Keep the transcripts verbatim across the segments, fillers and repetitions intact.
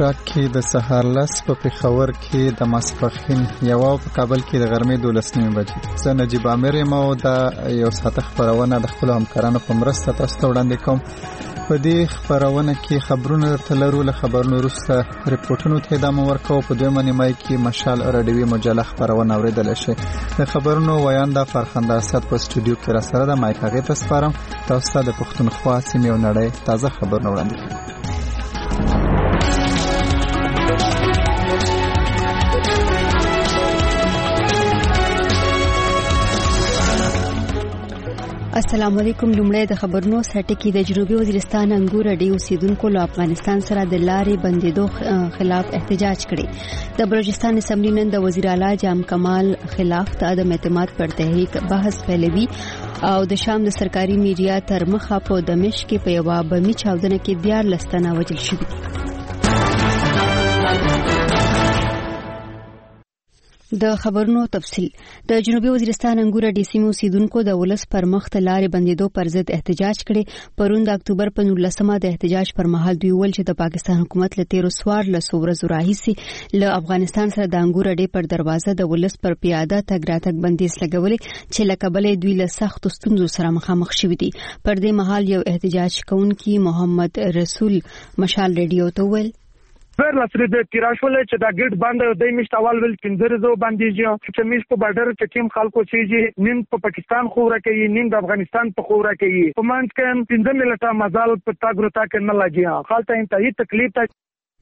بلشاک کې د سهار لس په پېښور کې د ماسپښین یو په کابل کې د غرمې دولس نیمې بجې. زه نجیب عامر یم او دا یو ساعته خپرونه د خپلو همکارانو په مرسته تاسو ته وړاندې کوم. په دې خپرونه کې خبرونه درته لرو، له خبرونو وروسته ریپورټونو ته ادامه ورکوو. په دویمه نیمایي کې مشال راډیوي مجله خپرونه اورېدلی شئ. د خبرونو ویانده فرخنده اسد په سټوډیو کې راسره ده. مایک هغې ته سپارم. تاسو ته د پښتونخوا سیمې او نړۍ تازه خبرونه وړاندې کوي. السلام علیکم. لومړی د خبرونو سرټکی. د جنوبي وزیرستان انګور اډې اوسیدونکو له افغانستان سره د لارې بندیدو خلاف احتجاج کړي. د بلوچستان اسمبلی نن د وزیر اعلی جام کمال خلاف د عدم اعتماد پر تحریک بحث پیلوي او د شام د سرکاري میډیا تر مخه په دمشق کې په یوه بمي چاودنه کې دیارلس تنه وژل شوي. د خبرونو تفصیل. د جنوبي وزیرستان انګور اډې سیمې اوسیدونکو د ولس پر مخ د لارې بندیدو پر ضد احتجاج کړي. پرون د اکتوبر په نولسمه د احتجاج پر مهال دوی ویل چې د پاکستان حکومت له تیرو څوارلسو ورځو راهیسې له افغانستان سره د انګور اډې پر دروازه د ولس پر پیاده تګ راتګ بندیز لګولې چې له کبله دوی له سختو ستونزو سره مخامخ شوي دي. پر دې مهال یو احتجاج کوونکی محمد رسول مشال ریډیو ته ویل پر لاسره د تیراشولې چې دا ګډ باندې د میشت اول ول کیندره زو باندې چې میشت په بارډر کې تیم خلکو چې نیم په پاکستان خوره کوي، نیم د افغانستان په خوره کوي. په منځ کې پنځه ملته مزال په تاګرو تا کې نه لګي. خالته انتهایی تکلیف ته.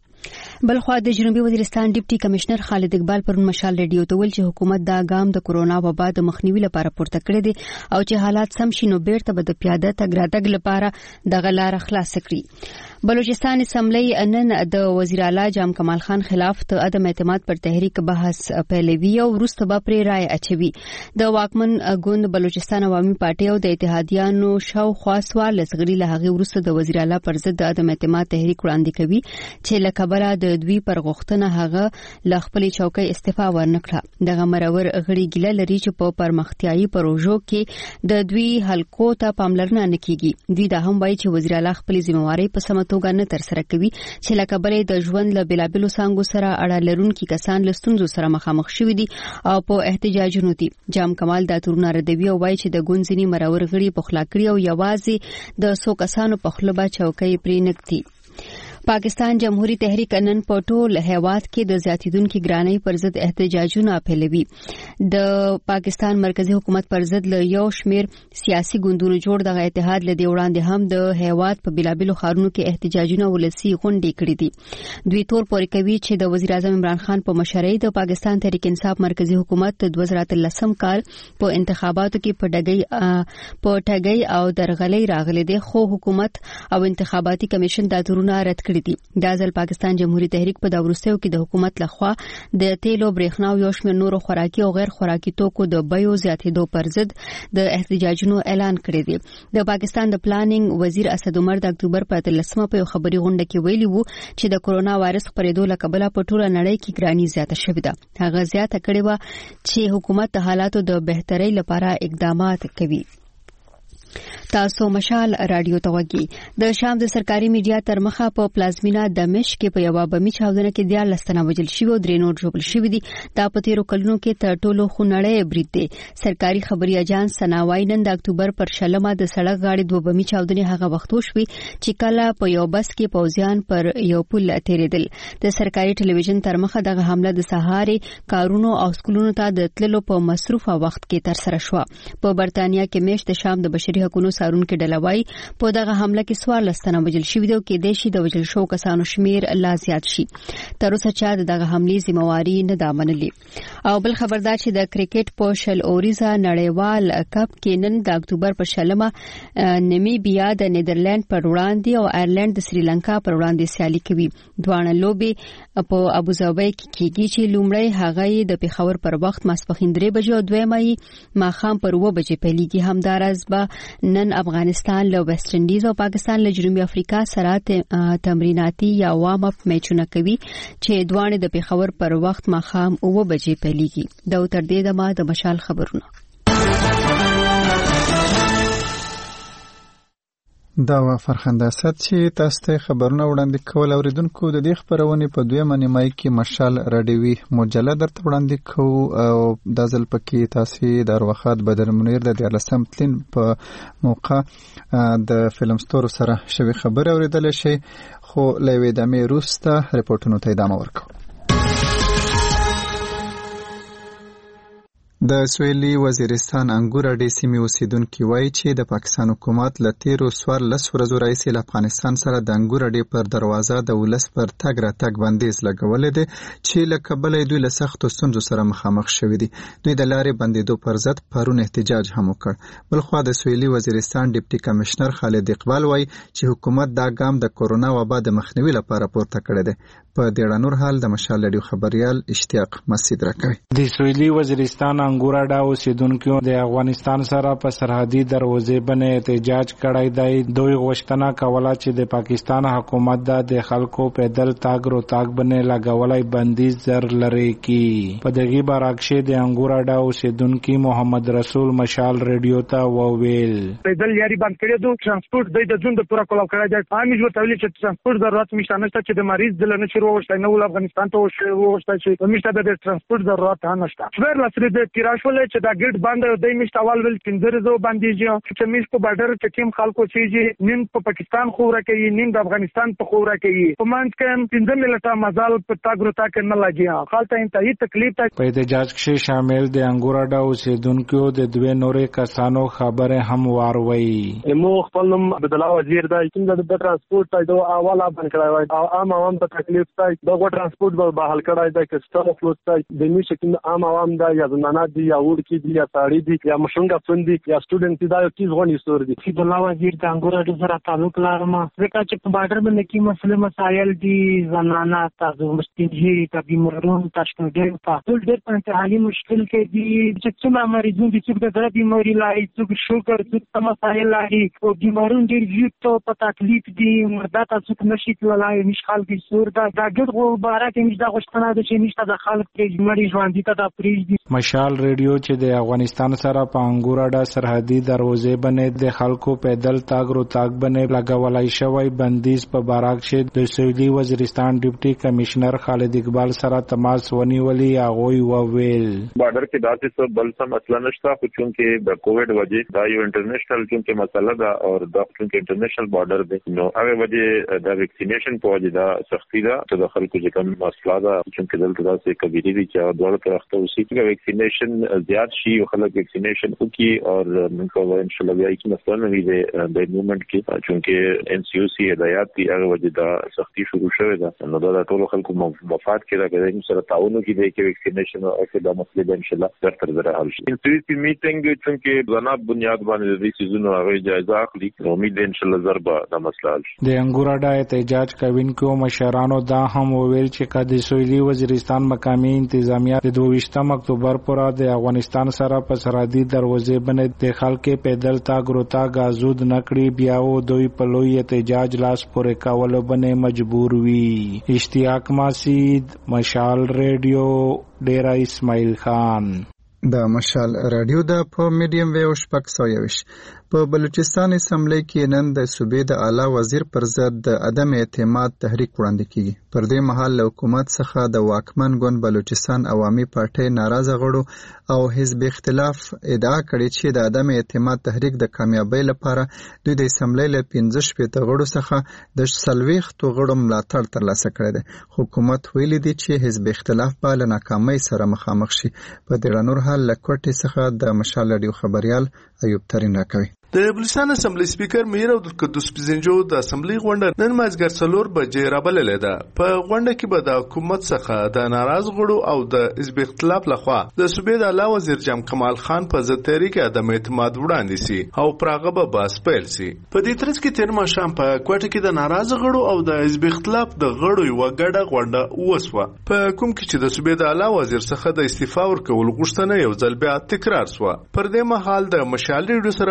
بلخوا د جنوبي وزیرستان ډیپټي کمشنر خالد اقبال پرون مشال ریډیو ته ویل چې حکومت دا ګام د کورونا وبا د مخنیوي لپاره پورته کړی دی او چې حالات سم شي نو بیرته به د پیاده تګ راتګ لپاره د غلار خلاص کړي. بلوچستان اسمبلی نن د وزیر اعلی جام کمال خان خلاف د عدم اعتماد پر تحریک بحث پیلوي او وروسته به پرې رائے اچوي. د واکمن ګوند بلوچستان عوامي پارټي او د اتحادیانو شاوخوا څوارلس غړي له هغې وروسته د وزیر اعلی پر ضد د عدم اعتماد تحریک وړاندې کوي چې له کبله د دوی پر غوښتنه هغه له خپلې چوکۍ استعفا ورنکړه. دغه مرور غړي ګیله لري چې په پرمختیایي پروژو کې د دوی حلقو ته پاملرنه نه کیږي. دوی دا هم وایي چې وزیر اعلی خپلې ذمہوارۍ په سمه توګه نه ترسره کوي چې له کبله د ژوند له بېلابېلو څانګو سره اړه لرونکي کسان له ستونزو سره مخامخ شوي دي او په احتجاجونو دي. جام کمال دا تورونه ردوي او وایي چې د ګوند ځینې مرور غړي پخلا کړي او یوازې د څو کسانو په خوله به چوکۍ پرې نږدي. پاکستان جمهوریت تحریک نن په ټول هیواد کې د زیاتیدونکو ګرانۍ پر ضد احتجاجونه پیلوي. د پاکستان مرکزی حکومت پر ضد له یو شمیر سیاسي ګوندونو جوړ دغه اتحاد له دی وړاندې هم د هیواد په بلابلو خارونو کې احتجاجونه ولسی غونډې کړې دي. دوی تور پورې کوي چې د وزیر اعظم عمران خان په مشرۍ د پاکستان تحریک انصاف مرکزی حکومت د دوه زره اتلسم کال په انتخاباتو کې په ډګۍ په ټګۍ او درغلۍ راغلي دي، خو حکومت او انتخاباتي کمیشن دا تورونه رد کړی دي. دا ځل پاکستان جمهوریت تحریک په داورستیو کې د حکومت لخوا د تیلو برېښنا او یو شمېر نورو خوراکي او غیر خوراکي توکو د بیو زیاتېدو پر ضد د احتجاجونو اعلان کړی دی. د پاکستان د پلانینګ وزیر اسد عمر د اکتوبر په اتلسمه په یو خبري غونډه کې ویلي وو چې د کورونا وایرس خپرېدو له کبله په ټوله نړۍ کې ګراني زیاته شوې ده. هغه زیاته کړې وه چې حکومت د حالاتو د بهترۍ لپاره اقدامات کوي. تاسو مشال رادیو ته وګورئ. د شام د سرکاري میډیا تر مخه په پلازمینا دمشق کې په یوه بمي چاودنه کې دیارلس تنه وژل شوي او درې نور ژوبل شوي دي. دا په تیرو کلونو کې تر ټولو خونړی برید دی. سرکاري خبري اجانس سنا وايي نن د اکتوبر پر شلمه د سړک غاړې دوه بمي چاودنې هغه وخت وشوي چې کله په یو بس کې پوځیان پر یو پل تیرېدل. د سرکاري ټلویزیون تر مخه دغه حمله د سهارې کارونو او سکولونو ته د تللو په مصروفه وخت کې ترسره شوه. په برتانیا کې میاشت د شام د بشري حقوقو سارونکو ډلوي په دغه حمله کې څوارلس تنه وژل شوي دي او کېدای شي د وژل شوو کسانو شمیر لا زیات شي. تر اوسه چا د دغه حملې ذمہواري نه ده منلې. او بل خبردار چې د کرکټ په شل اوریزه نړیوال کپ کې نن د اکتوبر په شلمه نمیبیا د نیدرلند پر وړاندې او آیرلند د سریلانکا پر وړاندې سیالي کوي. دواړه لوبې په ابوظبي کې کېږي چې لومړی هغه د پېښور پر وخت ماسپښین درې بجې او دویمه یې ماښام پر اووه بجې پیلېږي. همداراز به نن افغانستان له ویسټ انډیز او پاکستان له جنوبي افریقا سره تمریناتي یا وارم اپ میچونه کوي چې دواړه د پېښور پر وخت ماښام اووه بجې پیلېږي. دا تر دې دمه د مشال خبرونه. دا و فرخنده اسد چې تاسو ته خبرونه وړاندې کول اوریدونکو د دې خبرونه په دویمه نیمای کې مشال رادیوي مجله درته وړاندې کوو او د ځل پکې تاسو د وخت بدر منیر د دیارلسم تلین په موقع د فلم ستورو سره شوی خبر اوریدل شي خو لوي د مې روسته رپورټونو ته ادامه ورکړو. د سویلي وزیرستان انګور اډې سیمې اوسیدونکي وایي چې د پاکستان حکومت له تیرو څوارلس ورځو راهیسې له افغانستان سره د انګور اډې پر دروازه د ولس پر تګ راتګ بندیز لګولی دی چې له کبله دوی له سختو ستونزو سره مخامخ شوي دي. دوی د لارې بندېدو پر ضد پرون احتجاج هم وکړ. بلخوا د سویلي وزیرستان ډیپټي کمشنر خالد اقبال وایي چې حکومت دا ګام د کورونا وبا د مخنیوي لپاره پورته کړی دی. په ډېر نور حال د مشال رادیو خبريال اشتیاق مسعود راکوي. د سویلي وزیرستان انګوراډا اوسیدونکو د افغانستان سره په سرحدي دروازې باندې احتجاج کړی دی. دوی غوښتنه کوله چې د پاکستان حکومت د خلکو پیدل تاګ رو تاګ باندې لګولای بندیز زر لري کی. په دغه برعکس د انګوراډا اوسیدونکو محمد رسول مشال رادیو ته وویل پیدل یاري باندې کړی دوه ترانسپورت د ژوند په کول کړی دی. امي جو تولید چې ترانسپورت ضرورت مشته نشته چې د مریض د لنه شروع وشته نو افغانستان ته وشته چې مشته د ترانسپورت ضرورت هم نشته. خبر لاسره د تیراشول چې دا ګډ باندې د مشته اول ول پنځه باندې چې مش په بارډر کې ټیم خلکو چې نیم په پاکستان خوره کوي نیم د افغانستان په خوره کوي. په منځ کې پنځه ملته مزال په تاګرو تا کې نه لګي. خالته انتهایی تکلیف ته په احتجاج کې شامل د انګوراډا اوسیدونکو د دوه نورې کسانو خبره هم واروي. مو خپل نوم عبدالله وزیر دا چې د ترانسپورت د اواله باندې کړای او عام عوام ته تکلیف ته دغه ترانسپورت به بحال کړای دی چې ستاسو فلوس ته د میشه کې عام عوام دا یا زنانه دي یا وړ کې دي یا ساړي دي یا مشونګه پوندي یا سټوډنټ دا یو کیز غونډې ستور دي. عبدالله وزیر د انګوراډا سره تعلق لرم ځکه چې په بارډر باندې کې مسله مسایل دي زنانه تاسو مستنجي ته بیمارون تاسو ډېر په ډېر په انتهایی مشکل کې دي چې څومره مریضون دي چې د زړه بیماری لري چې شوګر چې مسایل لري او بیمارون ډېر زیات په تکلیف دي مردا تاسو نشي کولای مشکل کې سور دا دغه غوړه کې مش دا غوښتنه ده چې نشته د خلک کې مریض باندې ته د پریږدي. مشال رادیو چې د افغانستان سره په انګوراډا سرحدي دروازې باندې د خلکو پیدل تاګ رو تاګ باندې لګولای شوی بندیز په برعکس د سویلي وزیرستان ډیپټي کمشنر خالد اقبال سره تماس ونیولي. هغه وویل بارډر کې داسې څه بل څه مسله نشته خو چونکې د کووډ وجې دا یو انټرنیشنل چونکې مسله ده او دا چونکې انټرنیشنل بارډر دی نو هغه وجې د ویکسینیشن په وجې دا سختي ده چې د خلکو چې کوم مسله ده چونکې دلته داسې کبیري دي چې دوه طرفته اوسي چې ویکسینیشن زیات شي او خلک ویکسینیشن وکړي او موږ کوو ان شاء الله بیا کې مثلا نوې ده د موومنت کې چونکې ان سی او سی هدایت دی هغه وجې دا سختي شروع شوې ده نو دا ټول خلکو مفاد کې راغلي سره تعاون کې د ویکسینیشن او اکه د مسلې ان شاء الله تر تر زره حل شي. ان سی پی میټینګ چونکې بنا بنیاد باندې د سيزونو هغه جایزه اخلي نو امید ان شاء الله ضربه د مسله حل شي. د انګوراډا احتجاج کوونکو مشرانو دا هم ویل چې کله سویلي وزیرستان مقامی انتظامیه د دوه اکتوبر پر د افغانستان سره په سرحدي دروازې باندې د خلکو پیدل تاګ رو تاګ آزاد نکړي بیا و دوی په لوی احتجاج لاس پورې کول باندې مجبور وي. اشتیاق مسعود مشال رادیو ډیرا اسماعیل خان. د مشال رادیو د په میډیم ویو شپږ سوه یوش په بلوچستان اسمبلی کې نن د صوبې د اعلی وزیر پر ضد د عدم اعتماد تحریک وړاندې کیږي. پر دې مهال له حکومت څخه د واکمن ګوند بلوچستان عوامي پارټۍ ناراضه غړو او حزب اختلاف ادعا کړې چې د عدم اعتماد تحریک د کامیابی لپاره دوی د اسمبلی له پنځه شپېته غړو څخه د څلوېښتو غړو ملاتړ ترلاسه کړی دی. حکومت ویلي دی چې حزب اختلاف به له ناکامۍ سره مخامخ شي. په دې نور حال له کوټې څخه د مشال رادیو خبريال ایوب ترین راکوي. د بلوچستان اسمبلی سپیکر میر عبدالقدوس پزنجو د اسمبلی غونډه نن مازیګر څلور بجې رابللې ده. په غونډه کې به د حکومت څخه د ناراض غړو او د حزب اختلاف لخوا د صوبې د اعلی وزیر جام کمال خان په ضد تحریک عدم اعتماد وړاندې سي او پراغه به بحث پیل سي. په دې ترڅ کې تیر ماښام په کوټه کې د ناراض غړو او د حزب اختلاف د غړو یو ګډه غونډه وسوه په کوم کې چې د صوبې د اعلی وزیر څخه د استعفا ورکول غوښتنه یو ځل بیا تکرار شوه. پر دې مهال د مشال ریډیو سره په خبرو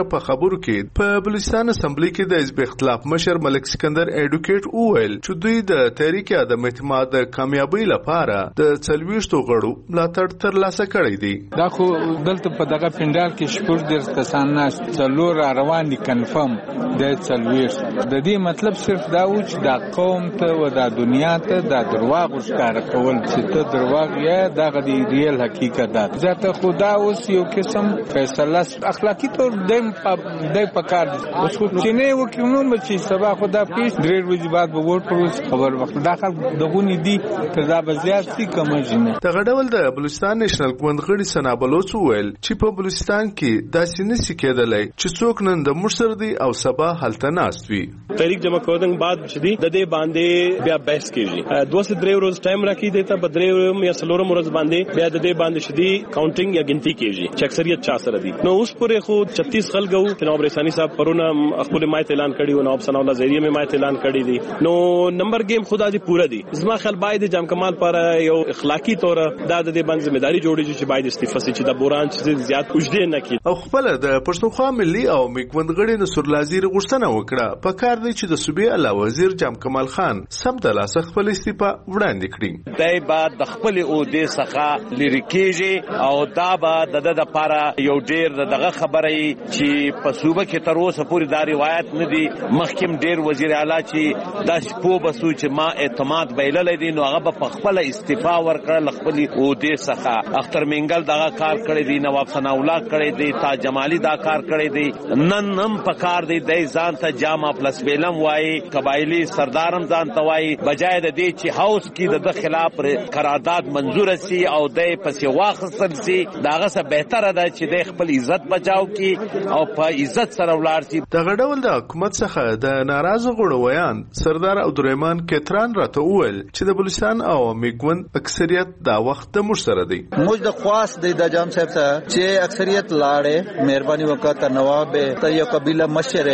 خبرو کې په بلوچستان اسمبلی کې د حزب اختلاف مشر ملک سکندر ایډوکیټ وویل چې دوی د تحریک عدم اعتماد د کامیابی لپاره د څلويشتو غړو ملاتړ ترلاسه کړی دی. دا خو دلته په دغه پندال کې شپږ ډیر کسان ناست څلور روان دي کنفرم د څلويشت. د دې مطلب صرف دا و چې دا قوم ته و دا دنیا ته دا درواغ ښکار کول چې ته درواغ یا دغه دی ریل حقیقت ده. ځکه خدا اوس یو قسم فیصله اخلاقی تور دیم د پکار دي. اوس خو چې نه وکړو نو چې سبا خدا پیش درې ورځې بعد به ور پروس خبر وخت داخل دغونی دي تر به زیات سي کوم جنه. دغه ډول د بلوچستان نېشنل ګوند غړي سنا بلوچ وویل چې په بلوچستان کې داسې نشي کېدلی چې څوک نن د مشر دی او سبا هلته ناست وي. تحریک جمع کودن بعد شدي د دې باندې بیا بحث کیږي. دوه سه درې ورځې ټایم راکې دیتا بدرې یا سلورم ورځ باندې بیا د دې باندې شدي کاونټینګ یا ګنتی کیږي چې اکثریت چا سره دي. نو اوس پورې خو چھتیس خلګو جناب رسانی صاحب پرونه خپل مایت اعلان کړی او نواب ثنا الله زهری میں مایت اعلان کړی دي. نو نمبر گیم خدا دې پورا دي. زما خیال باید جام کمال پر یو اخلاقی تور دا د دې باندې ځمېداري جوړیږي چې باید استعفا سي چې د بوران چې زیات اوجدي نه کی. او خپل د پښتونخوا ملي او میګوند غړي نصر لازیر غوښتنه وکړه په کار دی چې د صوبې اعلی وزیر جام کمال خان سم د لاس خپل استعفا وړاندې کړي. دای بعد د خپل او د څخه لری کېږي او دا به د د لپاره یو ډیر دغه خبره چې په صوبه کې تر اوسه پورې دا روایت نه دی. مخکیم ډیر وزیر اعلی چې د شپو بسو چې ما اعتماد بیلل دي نو هغه په خپل استعفا ورکړل خپل او د څخه. اختر منګل دغه کار کړی دی، نواب ثنا الله کړی دی، تاج جمالی دا کار کړی دی. نن نم په کار دی د ځان ته جامع پلس بیلم وای قبایلی سردارم ځان ته وای بجای د دې چې هاوس کې د خلاف قرارداد منزور سي او د پسې واخصل سي داغه څه بهتره ده چې د خپل عزت بچاو کی او په عزت سره ولاړ سي. دغه ډول د حکومت څخه د ناراضه غړو ویان سردار عبدالرحمن کتران راته وویل چې د بلوچستان او میګوند اکثریت دا وخت د مش سره دی. موږ د خواست دی د جام صاحب ته چې اکثریت لاړې مهرباني وکړه نواب ته یو قبیله مشره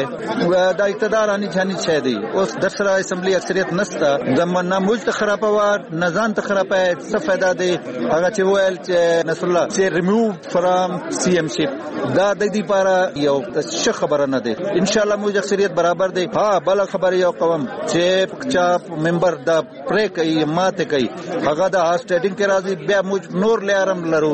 د اقتدار اني ځاني شه دی. اوس د سره اسمبلی اکثریت نسته د منه ملت خرابوار نزان ته خرابه څه فائدہ دی. هغه چې ویل چې نصر الله چې ریموو فرام سی ام شپ دا د دې لپاره یو څه خبره نه دی. ان شاء الله موږ اکثریت برابر دی. ها بل خبره یو قوم چې چا ممبر د پرې کوي ماته کوي هغه د هاسټینګ کې راځي بیا موږ نور لارم لرو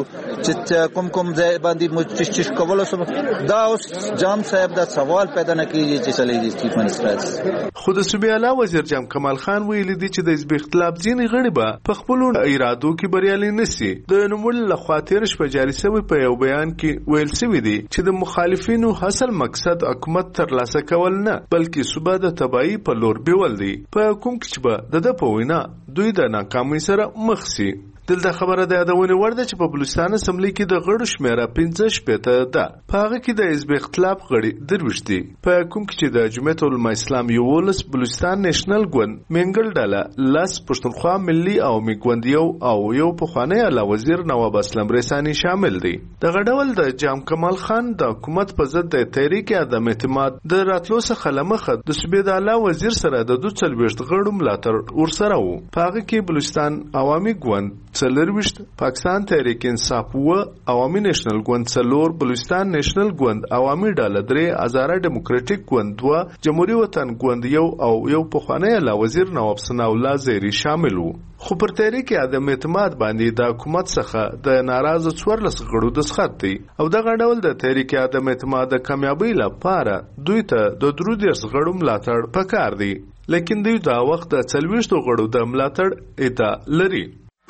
چې کوم کوم ځای باندې موږ چش چش کول سم دا اوس جام صاحب دا سوال پیدا نه کیږي چې چلےږي چیف منسټر. خو د صوبې اعلی وزیر جام کمال خان ویلي دی چې د حزب اختلاف ځینې غړي به په خپل ارادو کې بریالي نشي. د نومول لخوا تیر شپه جاري شوی په یو بیان کې ویل شوی دی چې د مخالفینو حاصل مقصد حکومت ترلاسه کول نه بلکې صوبه د تباہي په لور بیول دی. په کوم کې به د د په وینا دوی د ناکامۍ سره مخ شي. دلته خبره ده یادونه ورده چې په بلوچستان اسمبلی کې د غړو شمیره پنځه شپېته ده. په هغه کې د حزب اختلاف غړي درویشت دي. په کوم کې چې د جمعیت العلماء اسلام یوولس بلوچستان نېشنل ګوند منګل ډله لاس پښتونخوا ملي او میګوند یو او یو پخوانی اعلی وزیر نواب اسلم رسانی شامل دي. دغه ډول د جام کمال خان د حکومت په ضد د تحریک عدم اعتماد د راتلو څخه لمخه د صوبې د اعلی وزیر سره د دوه څلوېښت غړو ملاتړ ورسره وو. په هغه کې بلوچستان عوامي ګوند څلرويشت، پاکستان تحریک انصاف و، عوامي نېشنل ګوند څلور، بلوچستان نېشنل ګوند عوامي ډله درې، هزاره ډیموکراټیک ګوند دوه، جمهوریت وطن ګوند یو او یو پخوانی اعلی وزیر نواب ثنا الله زهری شامل وو. خو پر تحریک عدم اعتماد باندې د حکومت څخه د ناراضه څوارلس غړو دسخط دی او دغه ډول د تحریک عدم اعتماد د کامیابی لپاره دوی ته د درو دیرش غړو ملاتړ پکار دی. لیکن دوی دا وخت د څلوېښتو غړو د ملاتړ ادعا لري.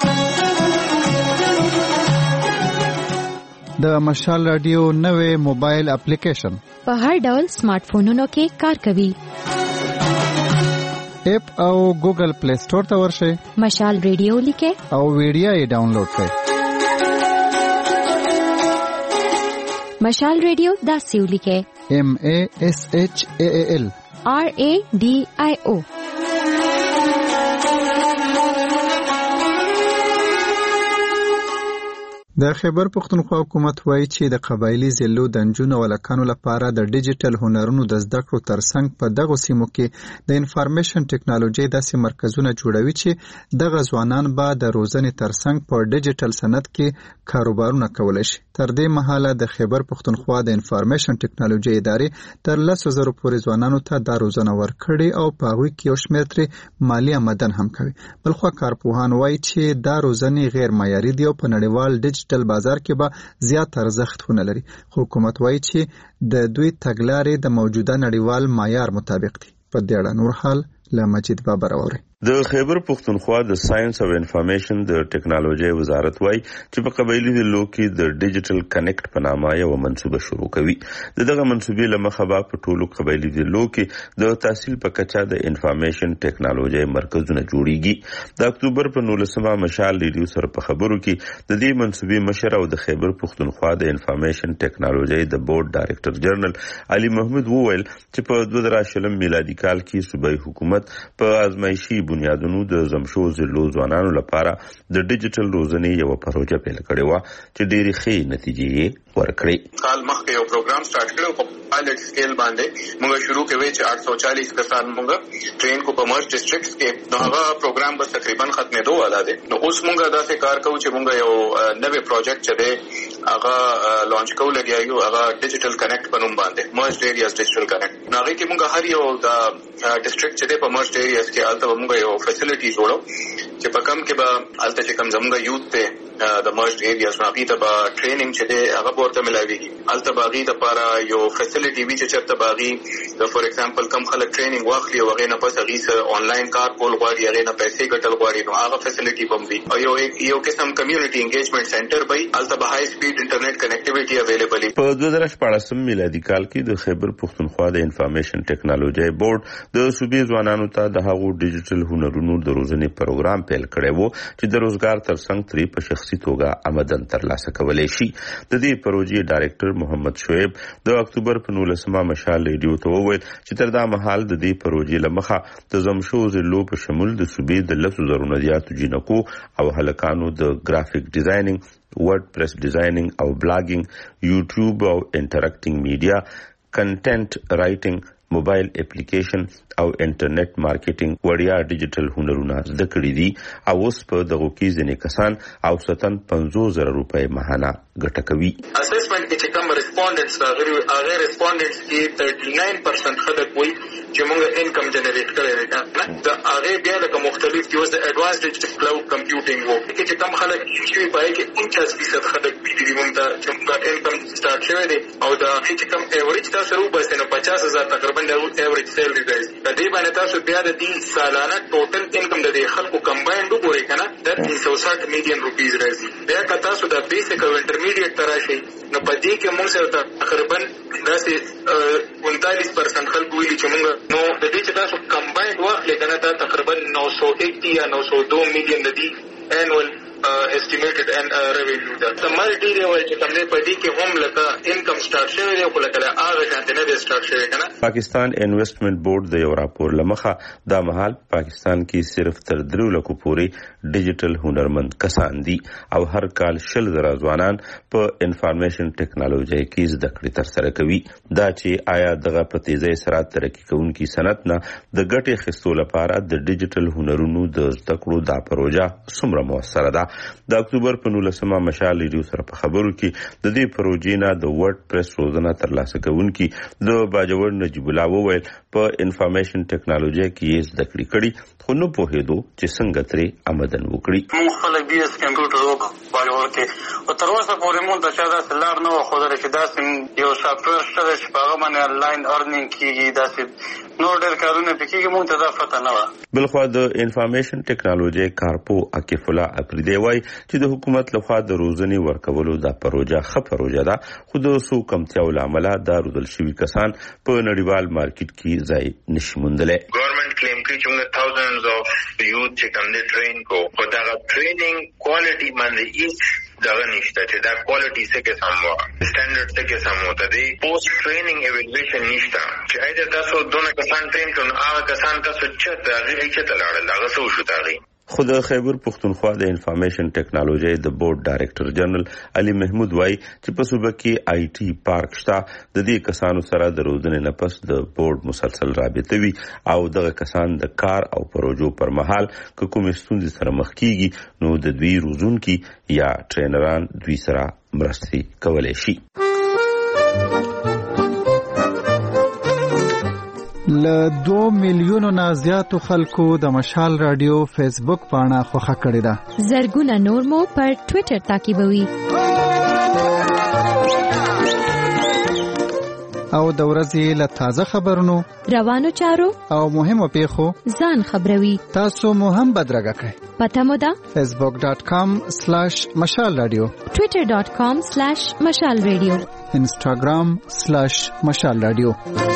د مشال رادیو نوې موبایل اپلیکیشن په هر ډول سمارټ فونونو کې کار کوي. اپ او ګوګل پلی سٹور ته ورشئ، مشال رادیو لیکئ او ویډیو یې ډاونلوډ کړئ. مشال رادیو داسې ولیکئ ایم ا ایس ایچ ا ال آر ا ډي آی او. د خیبر پښتونخوا حکومت وایي چې د قبایلی ضلعو د نجونو او هلکانو لپاره د ډیجیټل هنرونو د زده کړو ترڅنګ په دغو سیمو کې د انفارمیشن ټیکنالوژي داسې مرکزونه جوړوي چې دغه ځوانان به د روزنې ترڅنګ په ډیجیټل صنعت کې کاروبارونه کولی شي. تر دې مهاله د خیبر پښتونخوا د انفارمیشن ټیکنالوژي ادارې تر لسو زرو پورې ځوانانو ته دا روزنه ورکړې او په هغوی کې یو شمېر ترې مالي آمدن هم کوي. بلخوا کارپوهان وایي چې دا روزنې غیر معیاري دي او په نړیوال ډیجیټل بازار کې به زیات ارزښت ونه لري. حکومت وایي چې د دوی تګلارې د موجوده نړیوال معیار مطابق دي. په دې اړه نور حال له مجید بابر اوري. د خیبر پښتونخوا د ساينس او انفارمیشن د ټیکنالوژي وزارت وایي چې په قبایلی ضلعو کې د ډیجیټل کنیکټ په نامه یو منصوبه شروع کوي. دغه منصوبې له مخه به په ټولو قبایلی ضلعو کې د تحصیل په کچه د انفارمیشن ټیکنالوژي مرکزونه جوړیږي. د اکتوبر په نولسمه مشال ریډیو سره په خبرو کې د دې منصوبې مشر او د خیبر پښتونخوا د انفارمیشن ټیکنالوژي د بورډ ډایریکټر جنرال علي محمود وویل چې په دوه زره شلم میلادي کال کې صوبایي حکومت په ازمایشي بنیادونو د زمشو ضلعو ځوانانو لپاره د ډیجیټل روزنې یو پروژه پیل کړې و چې ډېرې ښې نتیجې یې ورکړې. کال مخکې یو پروګرام سٹارټ کړو په پایلټ سکیل باندې موږ شروع کوي چې آठ سو چالیس کسان موږ ټرین کو په مرج ډسټرکټس کې نو هغه پروګرام بس تقریبا ختمېدو والا دی. نو اوس موږ داسې کار کوو چې موږ یو نوې پروجیکټ چې دی هغه لانچ کوو لګیایو هغه ډیجیټل کنیکټ په نوم باندې مرج ایریاز ډیجیټل کنیکټ. نو هغه کې موږ هر یو د ډسټرکټ چې دی په مرج ایریاز کې البته موږ یو فیسیلیټي جوړو چې په کم کې به البته چې کم زموږ یوث ته د مرج ایریاز نو هغه ته به ټریننګ چې دی هغه ورته ملاويږي. البته باغی د لپاره یو فیسیلیټي وی چې چرته باغی د فور ایگزامپل کم خلک ټریننګ واخلي او هغه نه پس هغه سره آنلاین کار کول غواړي هغه نه پیسې ګټل غواړي نو هغه فیسیلیټي بم وي او یو یو قسم کمیونټي انګیجمنٹ سنټر به البته هاي سپیډ انټرنیټ کنیکټیویټي اویلیبل. په دوه زره شپږم میلادي کال کې د خیبر پښتونخوا د انفارمیشن ټیکنالوژي بورډ د صوبې ځوانانو ته د هغو ډیجیټل هنرونو د روزنې پروګرام پیل کړی وو چې د روزګار ترڅنګ ترې په شخصي توګه آمدن ترلاسه کولی شي. د دې پروژې ډایریکټر محمد شعیب د اکتوبر په نولسمه مشال ریډیو ته وویل چې تر دا مهال د دې پروژې لمخه د زمشو ضلعو په شمول د صوبې د لسو زرو نه زیاتو جینکو او هلکانو د ګرافیک ډیزاینینګ، ورډ پریس ډیزاینینګ او بلاګینګ، یوټیوب او انټراکټینګ میډیا، کنټینټ رائټینګ، موبایل اپلیکیشن او انټرنیټ مارکیټینګ وړیا ډیجیټل هنرونه زده کړي دي او اوس په دغه کې ځینې کسان او ستن پنځوس زره روپۍ ماهانه ګټه کوي. اسسمنټ کې چې کوم ریسپونډنټس راغلي هغه ریسپونډنټس کې تھرٹی نائن پرسنٹ خلک وایي چې موږ انکم جنریټ کړی دی. دا هغه بیا د مختلف کیوز د ایڈوانس ډیجیټل کلاود کمپیوټینګ وو کې چې کوم خلک چې پای کې انچاس فیصد خلک دي موږ ته چې موږ انکم سٹارټ شوی دی او دا چې کوم ایوریج تاسو وباسئ نو پچاس هزار تقریبا د ایوریج سیلری دی. د دې باندې تاسو بیا د دې سالانه ټوټل انکم د دې خلکو کمباینډ وګورئ کنه د تین سو ساٹھ میلیون روپیز راځي. بیا که تاسو د بیسیک او انټرمیډیټ تراشي نو په دې کې موږ سره تقریبا داسې انتالیس پرسنٹ خلکو ویلي چې موږ نو د دې چې تاسو کمباینډ واخلئ کنه دا تقریبا نو سو ایټي یا نو سو دو میلیون د دې انوال اسټیمیټډ ان ریوینیو دا تمال ډیر وایي چې کوم نه پدې کې هم لکه انکم سٹارټ شوی دی خو لکه هغه شانته نه دی سٹارټ شوی کنه. پاکستان انویسټمنټ بورډ د یو راپور لمخه دا مهال پاکستان کې صرف تر درو لکو پورې ډیجیټل هنرمند کسان دي او هر کال شل زره ځوانان په انفارمیشن ټیکنالوژي کې زده کړې ترسره کوي. دا چې آیا دغه په تیزی سره ترقی کوونکی صنعت نه د ګټې خستو لپاره د ډیجیټل هنرونو د زده کړو دا پروژه څومره موثره ده. د اکتوبر په نولسمه مشال ریډیو سره په خبرو کې د دې پروژې نه د ورډ پریس روزنه ترلاسه کوونکی د باجوړ نجیب الله وویل په انفارمیشن ټیکنالوژي کې یې زده کړې کړي خو نو پوهېدو چې څنګه ترې آمدن وکړي. موږ خپل بي اس کمپیوټر وکړو باجوړ کې او تر اوسه پورې موږ د چا داسې لار نه وښودله چې داسې یو سافټویر شته چې په هغه باندې انلاین ارنینګ کېږي داسې نور ډېر کارونه پکې کېږي موږ ته دا پته نه وه. بلخوا د انفارمیشن ټیکنالوژي کارپو عاکف الله افریدی وایي چې د حکومت لخوا د روزنې ورکولو دا پروژه ښه پروژه ده خو د څو کمتیاو له امله دا روزل شوي کسان په نړیوال مارکیټ کې ځای نشي موندلی. ګورنمنټ کلیم کوي چې موږ تھاؤزنډز اف یوث چې کوم دی ټرین کو خو دغه ټریننګ کوالټي باندې هیڅ دغه نشته چې دا کوالټي څه قسم وه سټانډرډ څه قسم وه د دې پوسټ ټریننګ ایوالویشن نشته چې ایا تاسو دونه کسان ټرین کړو هغه کسان تاسو چېرته هغې چېرته لاړل هغه څه وشو د هغې خو د خیبر پښتونخوا د انفارمیشن ټیکنالوژي د بورډ ډایریکټر جنرال علي محمود وایي چې په صوبه کې آی ټي پارک شته. د دې کسانو سره د روزنې نه پس د بورډ مسلسل رابطه وي او دغه کسان د کار او پروژو پر مهال که کوم ستونزې سره مخ کیږي نو د دوی روزونکي یا ټرینران دوی سره مرستې کولای شي. له دو میلیونو نه زیاتو خلکو د مشال رادیو فیسبوک پاڼه خوښه کړې ده. زرګونه نور مو پر ټوئیټر تعقیبوي او د ورځې له تازه خبرونو، روانو چارو او مهمو پیښو ځان خبروي. تاسو مو هم بدرګه کړئ. پته مو ده فیسبوک ډاٹ کام سلیش مشال رادیو، ټوئیټر ډاٹ کام سلیش مشال رادیو، انسټاګرام سلیش مشال رادیو.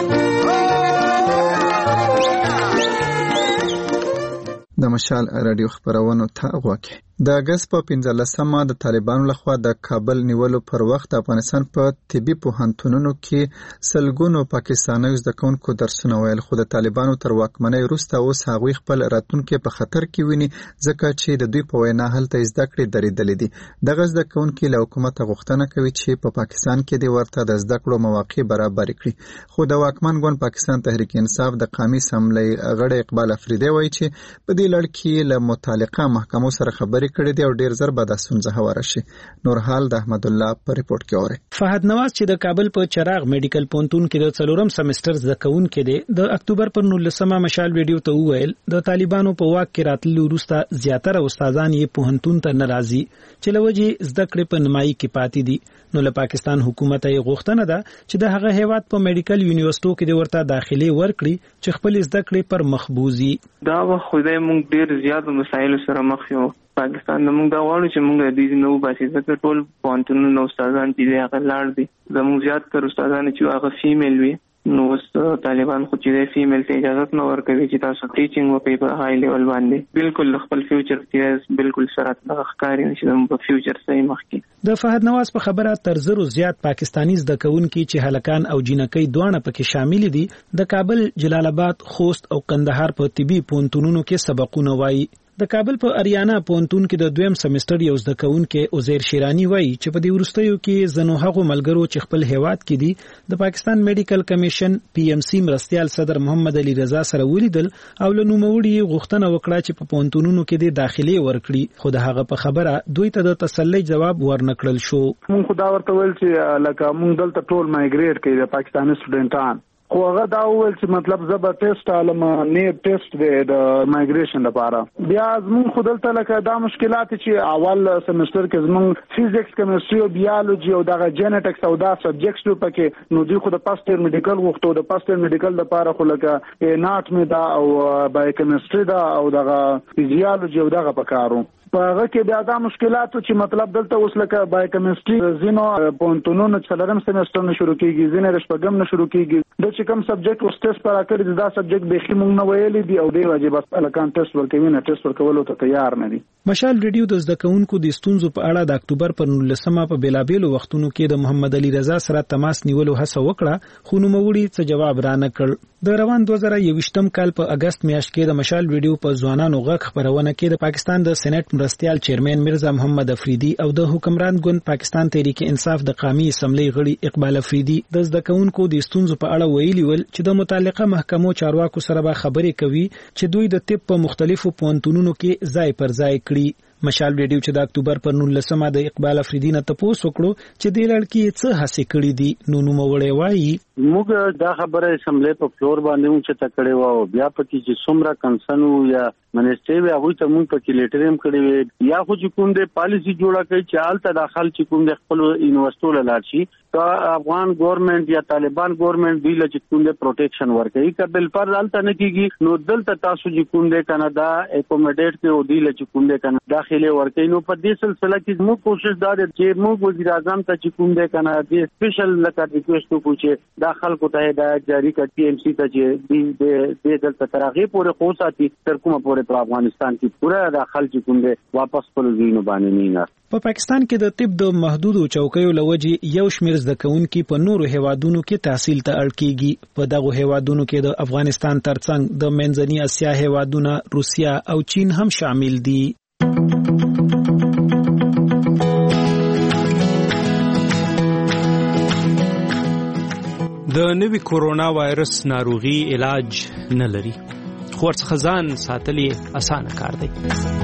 د مشال رادیو خبرونو ته غواړئ. د اگست په پنځلسمه د طالبانو لخوا د کابل نیولو پر وخت افغانستان په طبي پوهنتونونو کې سلګونو پاکستاني زده کوونکو درسونه ویل، خو د طالبانو تر واکمنۍ وروسته اوس هغوی خپل راتلونکي په خطر کې ویني ځکه چې د دوی په وینا هلته زده کړې درېدلې دي. دغه زده کوونکي له حکومته غوښتنه کوي چې په پاکستان کې د ورته د زده کړو مواقع برابر کړي، خو د واکمن ګوند پاکستان تحریک انصاف د قومي اسمبلی غړی اقبال افریدی وایي چې په دې لړ کې له متعلقه محکمو سره خبرې کړي دي او ډیر زر به د ستونزه هواره شي. نور حال د احمد الله په ریپورت کې اوري. فهد نواز چې د کابل په چراغ میډیکل پونتون کې د څلورم سمستر زده کوونکی دی، د اکتوبر پر نولسمه مشال ویډیو ته وویل د طالبانو په واک کې راتللو وروسته زیاتره استادان یې پوهنتون ته نه راځي چې لوجې زده کړې په نیمایي کې پاتې دي. نو له پاکستان حکومت یې غوښتنه ده چې د هغه هیواد په میډیکل یونیورسيټو کې د ورته داخلي ورکړي چې خپل زده کړې پر مخ بوزي. دا خدای مونږ ډیر زیات مسایل سره مخ یو. پاکستان د موږ دا غواړو چې موږ د دې نو باسي ځکه ټول پوهنتونونو استادان چې هغه لاړ دي، زموږ زیات تر استادان چې هغه فیمیل وي، نو طالبان خو چې فیمیل ته اجازه نه ورکوي چې تاسو ټیچینګ وکړئ په های لیول باندې. بالکل خپل فیوچر کې بالکل سره ښکاري چې زموږ په فیوچر صحیح مخ کې. د فهد نواز په خبره تر زرو زیات پاکستانی زده کوونکي چې هلکان او جنکۍ دواړه پکې شامل دي د کابل، جلال آباد، خوست او کندهار په طبي پوهنتونونو کې سبقونه وایي. د کابل په اریانا پونتون کې د دویم سمستر یو زده کوونکی عزیر شیرانی وایي چې په دې وروستیو کې زنو هغو ملګرو چې خپل هیواد کې دي د پاکستان میډیکل کمیشن پی ام سی مرستيال صدر محمد علي رضا سره ولیدل او له نوموړي غوښتنه وکړه چې په پونتونونو کې د داخلي ورکړي، خو د هغه په خبره دوی ته د تسلی جواب ورنکړل شو. مونږ خو دا ورته ویل چې لکه مونږ دلته ټول مایګریټ کوي د پاکستاني سټوډنټان، خو هغه دا وویل چې مطلب زبر ټیسټ عالم نیب ټیسټ دی د مایګریشن لپاره. بیا زموږ خو دلته لکه دا مشکلات چې اول سمستر کې زموږ فزیکس، کیمستري او بیولوژي او دغه جینټکس او دا سبجیکټس پکې نو دوی خو د پاست ایئر میډیکل غوښتو، د پاست ایئر میډیکل لپاره خو لکه اناټومي دا او بایوکیمستري دا او دغه فزیولوژي او دغه پکارو. په هغه کې بیا دا مشکلات چې مطلب دلته اوس لکه بایوکیمستري زینو پونتونونو څلورم سمستر نه شروع کیږي، زینو شپږم نه شروع کیږي. د چې کوم سبجیکټ اوس ټیسټ پر راکړي دا سبجیکټ به خې مونږ نه ویلې دي او دی واجب بس الکان ټیسټ ورکوي نه ټیسټ ورکولو ته تیار نه دي. مشال ریډیو د زده کوونکو د ستونزو په اړه د اکتوبر پر نولسمه په بیلابېلو وختونو کې د محمد علي رضا سره تماس نیولو هڅه وکړه، خو نوموړي څه جواب را نه کړ. د روان دوه زره یوویشتم کال په اگست میاشت کې د مشال ریډیو په ځوانانو غږ خبرونه کې د پاکستان د سېنات مرستيال چیرمن مرزا محمد افریدي او د حکمران ګوند پاکستان تحریک انصاف د قومي اسمبلی غړي اقبال افریدي د زده کوونکو د ستونزو په اړه ویلي ول چې د متعلقه محکمو چارواکو سره به خبرې کوي چې دوی د طب په مختلفو پوهنتونونو کې ځای پر ځای کړي. مشال ریډیو چې د اکتوبر پر نولسمه د اقبال افریدي نه تاسو وکړو چې د لړ کې څه هڅه کړې دي، نو نوموړی وایي موږ دا خبره اسمبلی په فلور باندې چې تکړه و بیا پکې چې څومره کنسرن یا منسټری وي هغه ته موږ پکې لیټریم کړی وي یا خو چې کوم د پالیسی جوړه کوي چې حالت داخل چې کوم د خپل یونیورسيټو لاړ شي کا افغان ګورنمنت یا طالبان ګورنمنت دی چې کوم د پروټیکشن ورکړي کبل پر حالت نه کیږي نو دلته تاسو چې کوم د کاناډا اکوموډیټ کې او دی چې کوم د کاناډا داخله ورکړي نو په دې سلسله کې موږ کوشش دا چې موږ وزیر اعظم ته چې کوم د کاناډا سپیشل لکه ریکوست وکړو چې داخل کو ته هدایت جاری کړي پی ام سی ته چې د د دلته ترغیب پورې خو ساتي تر کومه پورې په افغانستان کې پورا داخل چې کوم د واپس په لوري باندې نه. په پاکستان کې د طب د محدودو چوکیو لوجې یو شمېر زده کوونکي په نورو هیوادونو کې تحصیل ته اړ کیږي. په دغو هیوادونو کې د افغانستان ترڅنګ د منځني اسیا هیوادونه روسیا او چین هم شامل دي. د نوي کورونا وایرس ناروغي علاج نه لري، خو ورڅخه ځان ساتل یې اسانه کار دی.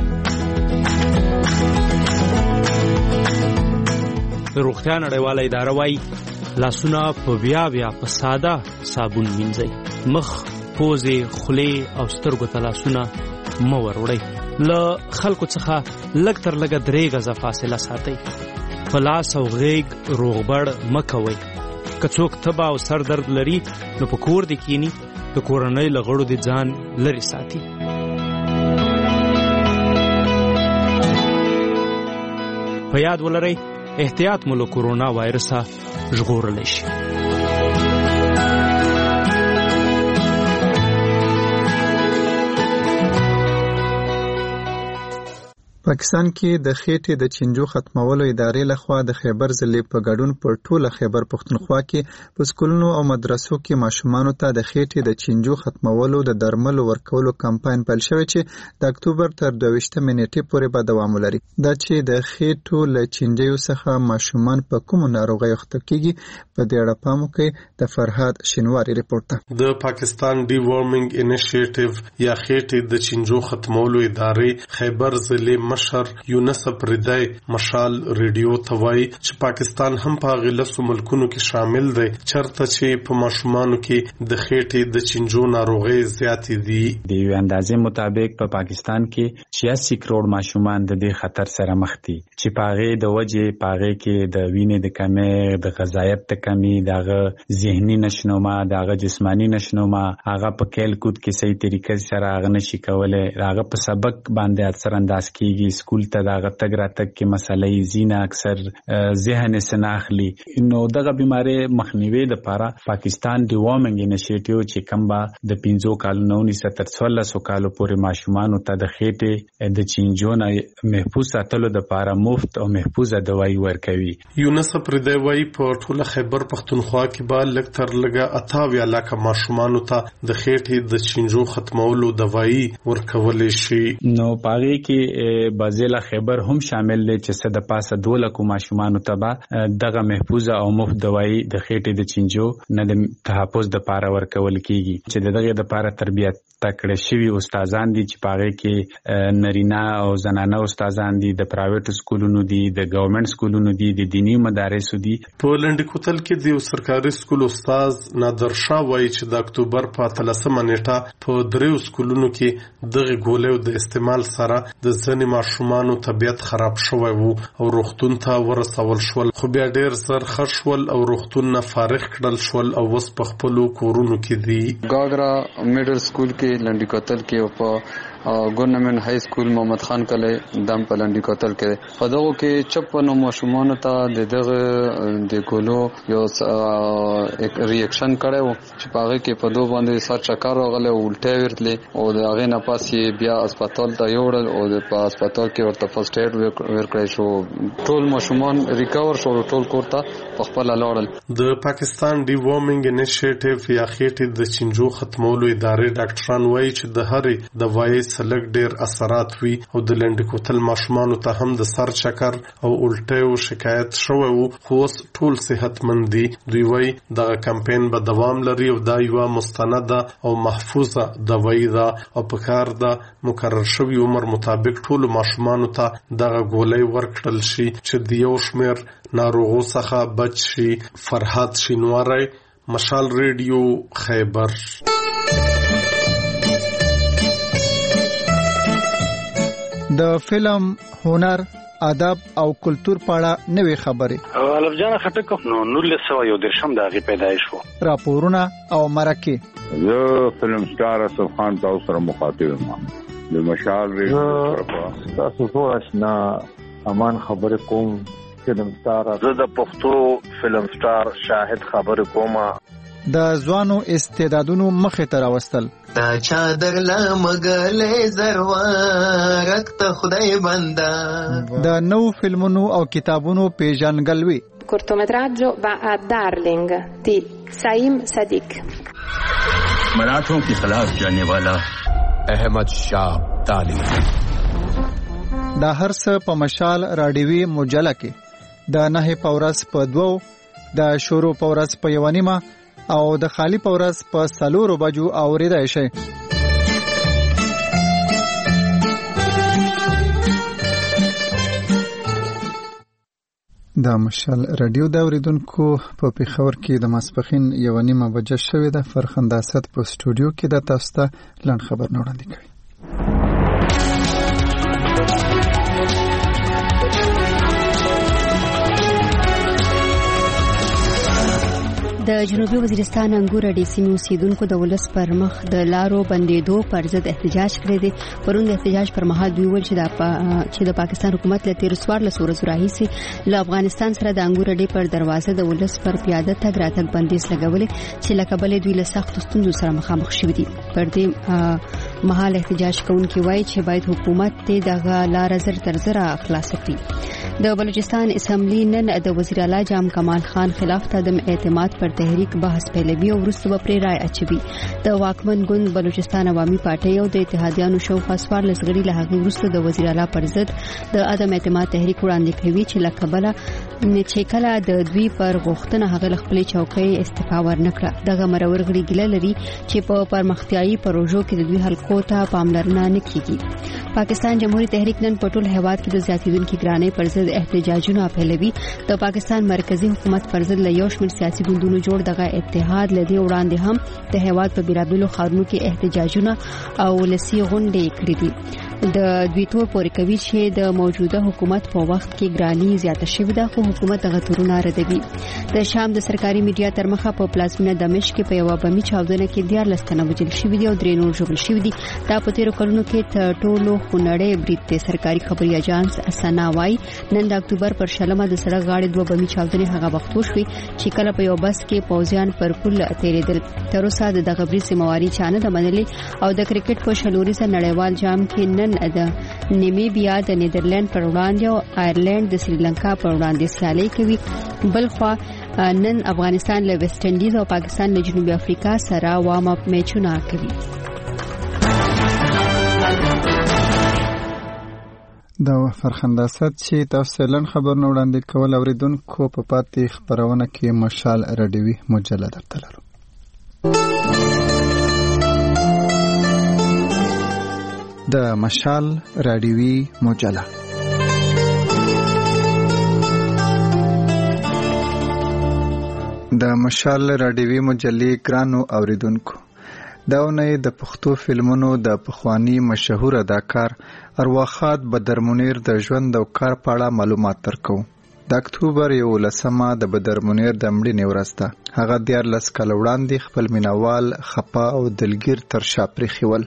روغتیا نړیواله اداره وايي لاسونه په بیا بیا په ساده صابون مینځئ. مخ، پوزې، خولې او سترګو ته لاسونه مه وروړئ. له خلکو څخه لږ تر لږه درې غزه فاصله ساتئ. په لاس او غېږ روغبړ مه کوئ. که څوک تبه او سر درد لري نو په کور دې کینی، د کورنۍ له غړو دې ځان لرې ساتي. په یاد ولرئ احتیاط مو له کورونا وایرسه ژغورلی شي. پاکستان کې د خېټې د چینجو ختمولو ادارې لخوا د خیبر ضلع په ګډون په ټوله خیبر پښتونخوا کې په سکولونو او مدرسو کې ماشومانو ته د خېټې د چینجو ختمولو د درملو ورکولو کمپاین پیل شوی چې د اکتوبر تر دویشتمې نیټې پورې به دوام ولري. دا چې د خېټو له چینجیو څخه ماشومان په کومو ناروغیو اخته کیږي، په دې اړه پام وکړئ. د فرهاد شینواری ریپورټ. د پاکستان ډي وارمنګ انیشیټیو یا خېټې د چینجو ختمولو ادارې خیبر ضلع مشر یونس پردای مشال ریډیو ته وایي چې پاکستان هم په غلسو ملکونو کې شامل دی چرته چې په ماشومانو کې د خېټې د چینجو ناروغي زیاتې دي. د یو اندازې مطابق په پاکستان کې چھیاسی کروڑ ماشومان د دې خطر سره مخ دي چې پاغې د وجې پاغې کې د وینې د کمې، د غذایت د کمی، دغه ذهني نشنوما، دغه جسمانی نشنوما، هغه په کېل کود کې صحیح طریقې سره هغه نشي کولای، هغه په سبق باندې اثر انداز کیږي. سکول ته دغه تګ راتګ کې مسلې زینه اکثر ذهن سناخلی. نو دغه بیماری مخنیوي لپاره پاکستان ډي وارمنګ انیشیټیو چې کوم با د پنځو کالونو نه تر څوارلسو کالو پورې ماشومان ته د خېټې د چینجو نه محفوظ ساتلو لپاره مفت او محفوظه دوايي ورکوي. یونس پردی وايي په ټوله خیبر پښتونخوا کې به لږ تر لږه اتاویا لکه ماشومان ته د خېټې د چینجو ختمولو دوايي ورکول شي. نو پاره کې بازیلا خیبر هم شامل دي چې څه د پاسه دوه لکو ماشومان ته به دغه محفوظه او مفت دوايي د خېټې د چینجو نه د تحفظ د پاره ورکول کیږي چې دغه د پاره تربیت تکړه شوی استادان دي چې پاره کې نرینا او زنانه استادان دي، د پرایویټ سکولونو دي، د ګورنمنت سکولونو دي، د دینی مدارسو دي. په لنډ کوتل کې د یو سرکاري سکول استاد نادر شاه وایي چې د اکتوبر په اتلسمه نیټه په دریو سکولونو کې دغه ګولې د استعمال سره د ځنې ماشومانو طبيعت خراب شوی وو او روغتون ته ورسول شول، خو بیا ډیر زر خښول او روغتون نه فارغ کړل شول او وس په خپل کورونو کې دي. ګاګرا میډل سکول کې لنډی کوتل کې او په ګورنمنت های سکول محمد خان کله دم په لنډی کوتل کې په دغه کې چپنو ماشومان ته د دغه د ګولو یو ریاکشن کړو چې په هغه کې په دوه باندې سر چکر راغله او الټه ورتله او د هغه نه پاسې بیا هسپتال ته یوړل او د په هسپتال کې ورته فرست ایډ ورکړی شو. ټول ماشومان ریکور شو، ټول کورته په خپل لاړل. د پاکستان ډي وارمنګ انیشیټیو یا خېټې د چینجو ختمولو ادارې ډاکټران وایي چې د هرې دوايي سلګ ډیر اثرات وي او د لنډ کوتل ماشومان ته هم د سر چکر او الټیو شکایت شوی وو، خو اوس ټول صحتمند دي. دوی وایي دغه کمپاین به دوام لري او دا یو مستنده او محفوظه دوايي ده او په کار ده مقرر شوی عمر مطابق ټول ماشومان ته دغه ګولۍ ورکړل شي چې د یو شمیر ناروغو څخه بچ شي. فرهاد شینواری، مشال ریډیو، خیبر. د فلم، هنر، ادب او کلچر په اړه نوې خبرې. الف جان خټک نو نولس سوه یو درشم د هغې پیدایش و. راپورونه او مرکې. زه فلم سټار اسف خان تاسو سره مخاطب یم. د مشال ریډیو تاسو ټول آشنا امان خبرې کوم. فلم سټار زه د پښتو فلم سټار شاهد خبرې کوم. د ځوانو استعدادونو مخې ته راوستل. تا چادر لمغلې زروارک ته خدای بندا. د نو فلمونو او کتابونو پیژنګلوي. cortometraggio va a Darling di Saim Sadiq. मराठों के खिलाफ जाने वाला अहमद शाह अब्दाली. دا هر څه په مشال راډیوي مجله کې د نه پورس په دوو د شروع پورس په یو نیمه او د خالی پورس په سلورو بجو اوریدای شي. د مشال رادیو د اوریدونکو په پیښور کې د ماسپخین یو نیمه بجه شوې ده. فرخنده اسد په سټوډیو کې د تاسو ته لړ خبر نه وړاندې کوي. د جنوبي وزیرستان انګور ډي سیمې اوسیدونکو د ولس پر مخ د لارو بندیدو پر ضد احتجاج کړی دی. پرون د احتجاج پر مهال دوی ویل چې د چې د پاکستان حکومت له تیر څوارلس ورځو راهیسې له افغانستان سره د انګور ډي پر دروازه د ولس پر پیاده تګ راتګ بندیز لګولې چې له کبله دوی له سختو ستونزو سره مخامخ شوي دي. پر دې مهال احتجاج کوونکي وایي چې باید حکومت ته دغه لار زر تر زر خلاص کړي. د بلوچستان اسمبلی نن د وزیر اعلی جام کمال خان خلاف عدم اعتماد پر تحریک بحث پیلوي او وروسته به پرې رای اچوي. د واکمن ګوند بلوچستان عوامي پارټي او د اتحادیانو شاوخوا څوارلس غړي له هغې وروسته د وزیر اعلی پر ضد د عدم اعتماد تحریک وړاندې کوي چې له کبله چې کله د دوی پر غوښتنه هغه له خپلې چوکۍ استعفا ورنکړه. دغه مرور غړي ګیله لري چې په پرمختیایي پروژو کې د دوی حلقو ته پاملرنه نه کیږي. پاکستان جمهوریت تحریک نن په ټول هیواد کې د زیاتېدونکي ګرانۍ پر ضد احتجاجونه پیلوي. د پاکستان مرکزی حکومت پر ضد له یو شمېر سیاسي ګوندونو جوړ دغه اتحاد لدی وړاندې هم د هیواد په بیلابیلو ښارونو کې احتجاجونه او ولسي غونډې کړې دي. د دوی تور پورې کوي چې د موجوده حکومت په وخت کې ګراني زیاته شوې ده خو حکومت هغه تورونه ردوي. د شام د سرکاري میډیا تر مخه په پلازمینه دمشق کې په یوه بمي چاودنه کې دیارلس تنه وژل شوي دي او درې نور ژوبل شوي دي. دا په تیرو کلونو کې تر ټولو خونړی برید دی. سرکاري خبري اژانس سنا وايي نن د اکتوبر پر شلمه د سړک غاړې دوه بمي چاودنې هغه وخت وشوې چې کله په یو بس کې پوځیان پر پل تیریدل. تر اوسه د دغه برید ذمہواري چا نه ده منلې او د کرکټ په شلوريزه نړیوال جام کې نن د نیمیبیا د نیدرلند پر وړاندې او آیرلند د سریلانکا پر وړاندې سیالي کوي. بلخوا نن افغانستان له ویسټ انډیز او پاکستان له جنوبي افریقا سره وارم اپ میچونه کوي. دا فرخنده اسد چې تاسو لن خبر نه وړاندې کول اوریدونکو په پاتې خبرونه کې مشال راډیوي مجله درته لرو. د مشال راډیوي مجله د مشال راډیوي مجلې ګرانو اوریدونکو دا ونې د پښتو فلمونو د پخوانی مشهور اداکار ارواخات بدر منیر د ژوند او کار په اړه معلومات درکو. د اکتوبر یو لسمه د بدر منیر د مړینې ورځ ده. هغه دیارلس کاله وړاندې خپل مینوال خپه او دلګیر تر شا پرېښول.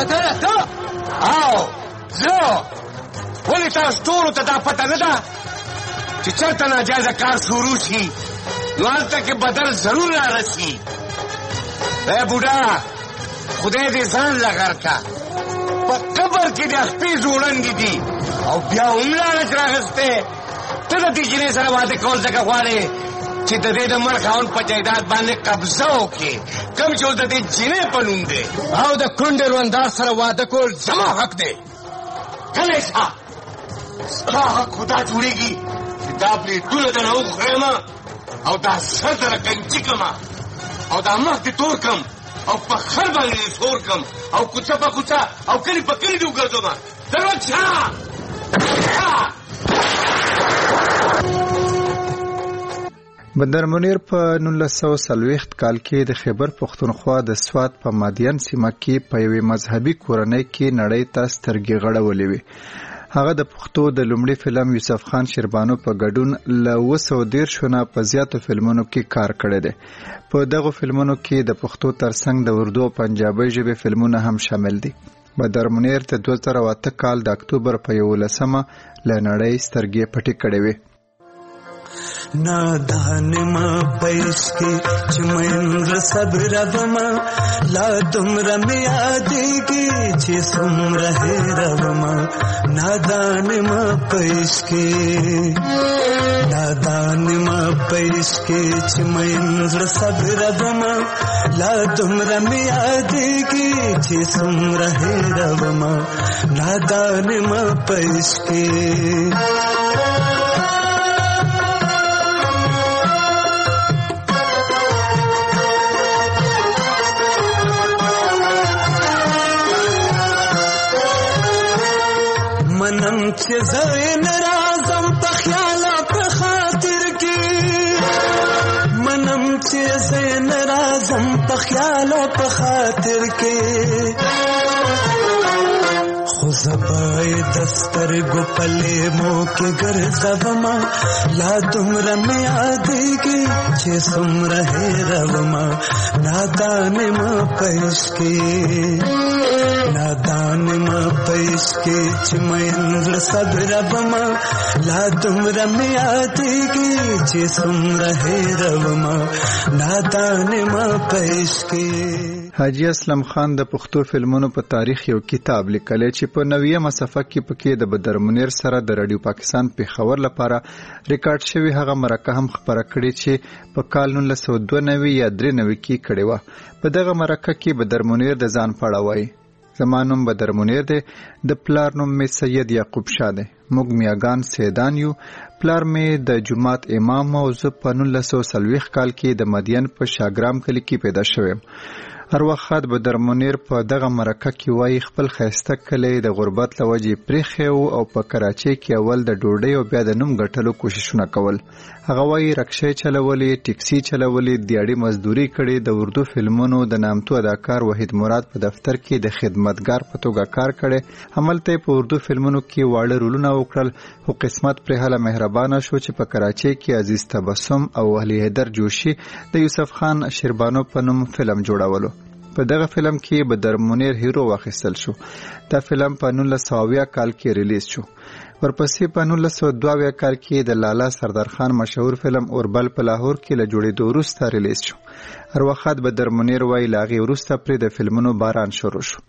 او زه ولې تاسو ټولو ته دا پته نه ده چې چېرته ناجایزه کار شروع شي نو هلته کې بدل ضرور رارسي. ای بوډا خدای دې ځان لغر کا په قبر کې د خپې زوړندې دي او بیا هم لالچ راغستې. ته د دې جنې سره واده کول ځکه غواړې چې د دې د مړ خاوند په جایداد باندې قبضه وکړي کوم چې اوس د دې جنې په نوم دی او د کونډې روندار سره واده کول زما حق دی. کله شه ستا حق خو دا جوړېږي چې دا پلیټونه درنه وخورېم او دا سر دره کنچي کړم او دا مخ دې تور کړم او په خر باندې دې سور کړم او کوڅه په کوڅه او کلي په کلي دې وګرځوم. دروازه شه بدر منیر په نولس سوه څلوېښت کال کې د خیبر پښتونخوا د سوات په مادیان سیمه کې په یوې مذهبي کورنۍ کې نړۍ ته سترګې غړولې وې. هغه د پښتو د لومړي فلم یوسف خان شیربانو په ګډون له اوه سوه دېرشو نه په زیاتو فلمونو کې کار کړی دی. په دغو فلمونو کې د پښتو ترڅنګ د اردو او پنجابي ژبې فلمونه هم شامل دي. بدر منیر د دوه زره اته کال د اکتوبر په یولسمه له نړۍ سترګې پټې کړې وې. نادان ما پیش کې چې مې صبر وما لا تمره مې یادېږي چې څومره هېروما نادان ما پیش کې نادان ما پیش کې چې مې صبر وما لا تمره مې یادېږي چې څومره هېروما نادان ما پیش کې منم چې زین رازم په خیال په خاطر کې منم چې زین رازم په خیال په خاطر کې خو زبای دستر گو پلے مو کے ګرځوما لا تمره مې یادېږي چې څومره هېروما نادان ما پیش کې نادان ما پیش کې چې مې زړه صبر وما لا تمره مې یادېږي چې څومره هېروما نادان ما پیش کې. حاجی اسلم خان د پښتو فلمونو په تاریخ یو کتاب لیکلی چې په نویمه صفحه کې پکې د بدر منیر سره د رادیو پاکستان پیښور لپاره ریکارډ شوی هغه مرکه هم خبره کړې چې په کال نولس سوه دوه نوي یا درې نوي کې کړې وه. په دغه مرکه کې بدر منیر د ځان په اړه وایي: زما نوم بدر منیر دی، د پلار نوم مې سید یعقوب شاه دی، موږ میاګان سیدان یو، پلار مې د جماعت امام او زه په نولس سوه څلوېښت کال کې د مدین په شاګرام کلي کې پیدا شویم. هر وخت بدر منیر په دغه مرکه کې وایي خپل ښایسته کلی د غربت له وجې پرېښی و او په کراچۍ کې اول د ډوډۍ او بیا د نوم ګټلو کوششونه کول. هغه وایي رکشې چلولې، ټیکسي چلولې، دیاړي مزدوري کړې، د اردو فلمونو د نامتو اداکار وحید مراد په دفتر کې د خدمتګار په توګه کار کړی. هملته په اردو فلمونو کې واړه رولونه وکړل، خو قسمت پرې هله مهربانه شو چې په کراچۍ کې عزیز تبسم او علي حیدر جوشي د یوسف خان شیربانو په نوم فلم جوړولو. په دغه فلم کې بدر منیر هیرو واخیستل شو. دا فلم په نولس سوه اویا کال کې ریلیز شو. ورپسې په نولس سوه دوه اویا کال کې د لالا سردار خان مشهور فلم اوربل په لاهور کې له جوړېدو وروسته ریلیز شو. هر وخت بدر منیر وایي له هغې وروسته پرې د فلمونو باران شروع شو.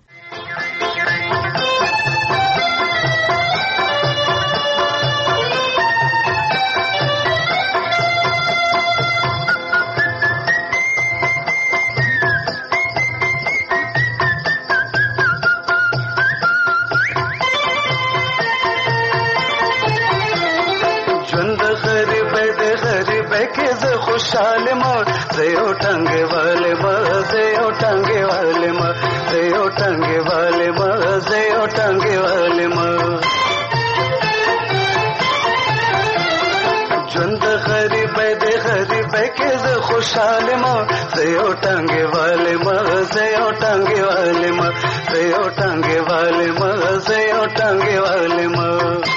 خوشحال ما زیو ٹنگے والے ما زیو ٹنگے والے ما زیو ٹنگے والے ما زیو ٹنگے والے ما جند غریب دے غریب کے ز خوشحال ما زیو ٹنگے والے ما زیو ٹنگے والے ما زیو ٹنگے والے ما زیو ٹنگے والے ما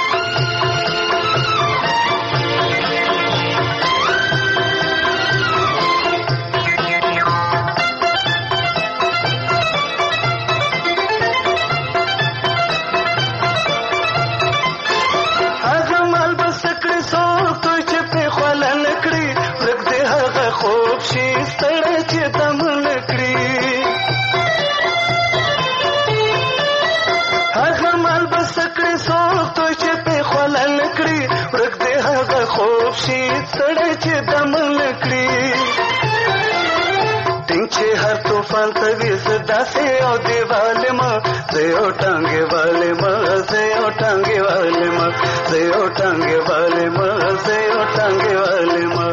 سړی چې دم نکړي ټینګ چې هر طوفان ته وي زه داسې او دیوالې ما زه یو ټانګې والې ما زه یو ټانګې والې ما زه یو ټانګې والې ما زه یو ټانګې والې ما.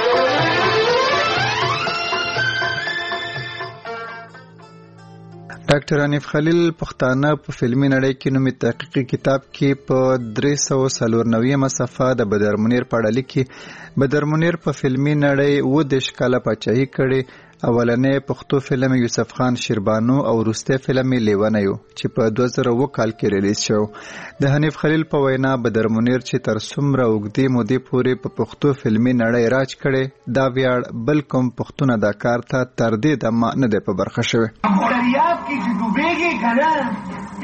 ډاکټر حنیف خلیل پښتانه په فلمي نړۍ کې نومي تحقیقي کتاب کې په درې سوه څلور نویمه صفحه د بدر منیر په اړه لیکي: بدر منیر په فلمي نړۍ اووه دېرش کاله پاچاهي کړې. اولنی پښتو فلم یوسف خان شیربانو او وروستی فلم لیونی و چې په دوه زره اووه کال کې ریلیز شو. د حنیف خلیل په وینا بدر منیر چې تر څومره اوږدې مودې پورې په پښتو فلمي نړۍ راج کړی، دا ویاړ بل کوم پښتون اداکار ته تر دې دمه نه دی په برخه شوی. دریاب کې چې ډوبېږي که نه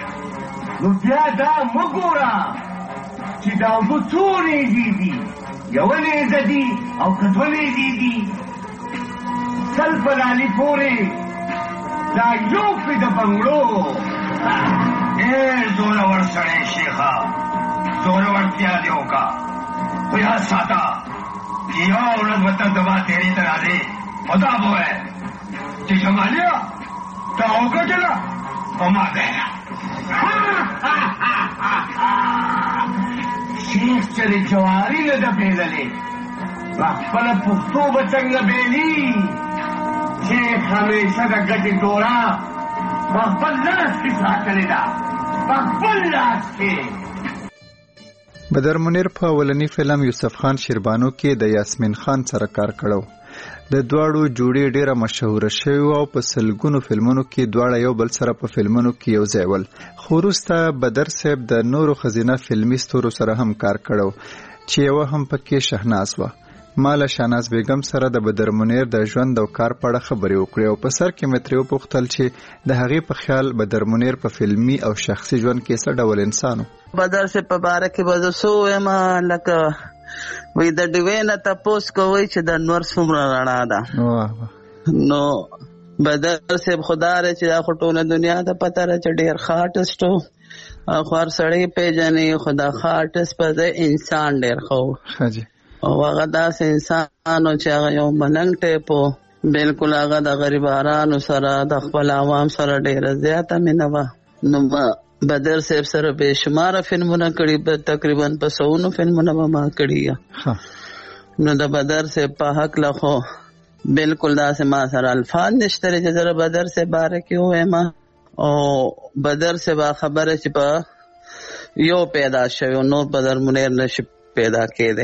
نو بیا دا مه ګوره چې دا اوبه څو ورېځې دي، یو نیزه دي او که دوه نیزې دي سل په لالي پورې دا یو پې د بنګړو ډېر زورور سړی شیخه زورورتیا دې وکړه خو یاد ساته چې یوه ورځ به ته زما تېرې ته راځې او دا به وایې چې شمالیا تا وګټله او ما ګټله شیخ چې د جواري نه ده بېللې په خپله پښتو به څنګه بېلي شیخ همیشه د ګټې ډوره په خپل لاس کې ساتلې ده په خپل لاس کې. بدر منیر په اولنی فلم یوسف خان شیربانو کې د یاسمین خان سره کار کړو. د دواړو جوړې ډیره مشهوره شوې او په سلګونو فلمونو کې دواړه یو بل سره په فلمونو کې یو ځای ول. خو وروسته بدر صاحب د نورو ښځینه فلمي ستورو سره هم کار کړو چې یوه هم پکې شهناز وه. ما له شهناز بیګم سره د بدر منیر د ژوند او کار په اړه خبرې وکړې او په سر کې مې ترې وپوښتل چې د هغې په خیال بدر منیر په فلمي او شخصي ژوند کې څه ډول انسان و. بدر صاحب په باره کې به زه څه ووایم لکه وی د ډیوې نه تپوس کوئ چې د انور څومره رڼا ده. نو بدر صاحب خدا دی چې دا خو ټوله دنیا ته پته ده چې ډېر ښه آرټسټ و او خو هر سړی پیژني خو دا ښه آرټسټ په ځای انسان ډېر ښه و او هغه داسې انسان و چې هغه یو ملنګ ټیپ و. بلکل هغه د غریبانو سره د خپل عوام سره ډېره زیاته مینه وه. نو بدر صاحب سره بے شماره فلمونه کړي تقریبا په سونو فلمونه به ما کړي. نو د بدر صاحب په حق له خو بلکل داسې ما سره الفاظ نشته چې زه بدر صاحب باره کې ووایم او بدر صاحب خبره چې په یو پیدا شوی نور بدر منیر نشي پیدا کېدی.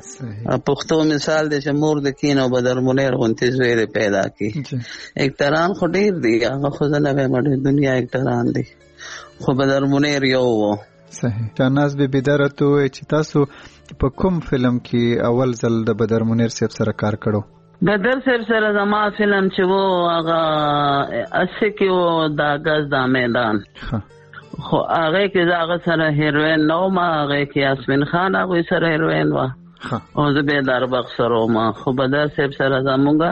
پښتو مثال دی چې مور د کین او بدر منیر غونتې زوی دی پیدا کی. اکتران خو ډېر دي هغه خو زه نه وایم دنیا اکتران دي خو بدر منیر یو و. صحیح. شهناز بیبي دا راته ووایي چې تاسو په کوم فلم کې اول ځل د بدر منیر صاحب سره کار کړو؟ بدر صاحب سره زما فلم چې و هغه اسی کې و دا غز دا میدان. خو هغې کې زه هغه سره هیروین نه وم هغې کې یاسمین خان هغوی سره هیروین وه او زه بیدار بخش سره وم. خو بدر صاحب سره زمونږ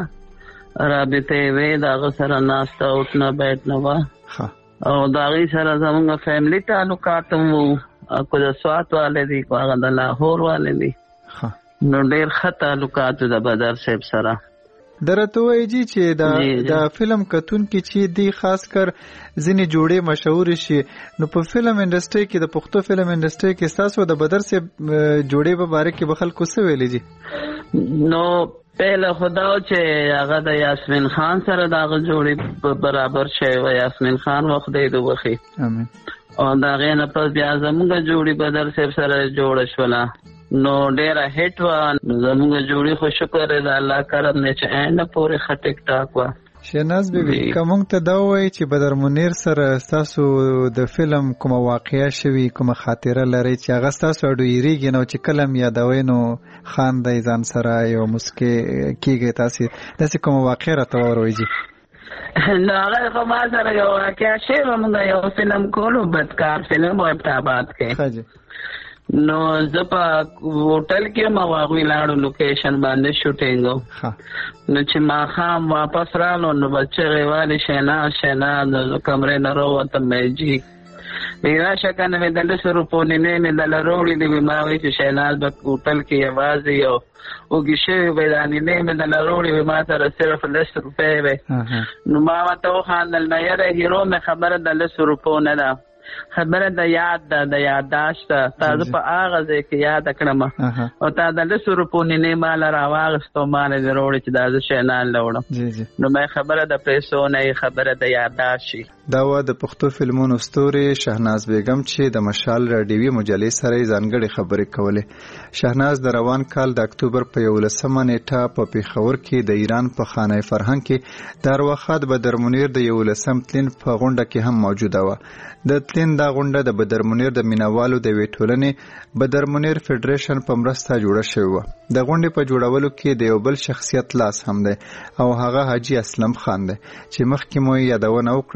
رابطې وې د هغه سره ناسته اٹھنا بیٹھنا وه او د هغې سره زمونږ فیملی تعلقات هم وو. کو د سوات والے دي کو هغه د لاهور والے دي. نو ډېر ښه تعلقات د بدر صاحب سره. درته وایي جی چې د فلم کتونکي چې دی خاص کر ځینې جوړې مشهور شي نو په فلم انډسټري کې د پښتو فلم انډسټري کې ستاسو د بدر صاحب جوړې په باره کې به خلکو څه ویلي جی؟ نو پهله خدا چې هغه د یاسمین خان سره د هغه جوړې برابر شوی و. یاسمین خان وخت دی وبخي امین او د هغې نه پس بیا زموږ جوړې بدر صاحب سره جوړه شوله نو ډېره هیټ وه. زموږ جوړې خو شکر دی د الله کرم دی چې اینده پورې ښه ټیک ټاک وه. شهناز بیبي که موږ ته دا ووایي چې بدر منیر سره ستاسو د فلم کومه واقعه شوي کومه خاطره لرئ چې هغه ستاسو اډو یېرېږي نو چې کله م یادوئ نو خاندئ ځان سره یو مسکې کېږئ تاسې داسې کومه واقعه راته واوروئ جي؟ نو هغه خو ما سره یو واقعه شوې وه. موږ یو فلم کولو بدکار فلم و ابټاباد کې. نو زه په هوټل کې یم او هغوی لاړو لوکیشن باندې شوټینګ و. نو چې ماښام واپس رالو نو به چغې والې شهناز شهناز نو کمرې نه راووتم مې جي وی راشه که نه مې د لسو روپو نینې مې دله راوړي دي وي ما وایي چې شهناز به هوټل کې یوازې یو وږي شوي وی دا نینې مې دله راوړي وي ما سره صرف لس روپۍ وی. نو ما ورته وخاندل نه یاره هیرو مې خبره د لسو روپو نه ده خبره د یاد ده د یادداشت ده تا زه په هغه ځای کې یاده کړم او تا د لسو روپو نینې ماله راواغېستو ماله دې راوړې چې دا زه شینان له وړم. نو مې خبره د پیسو نه یې خبره د یادداشت شي. دا وه د پښتو فلمونو ستورې شهناز بیګم چې د مشال راډیوي مجلې سره یې ځانګړې خبرې کولې. شهناز د روان کال د اکتوبر په یولسمه نیټه په پېښور کې د ایران په خانه فرهنګ کې د ارواښاد بدر منیر د یولسم تلین په غونډه کې هم موجوده وه. د تلین دا غونډه د بدر منیر د مینوالو د یوې ټولنې بدر منیر فیډریشن په مرسته جوړه شوې وه. د غونډې په جوړولو کې د یو بل شخصیت لاس هم دی او هغه حاجي اسلم خان دی چې مخکې مو یادونه وکړه چې د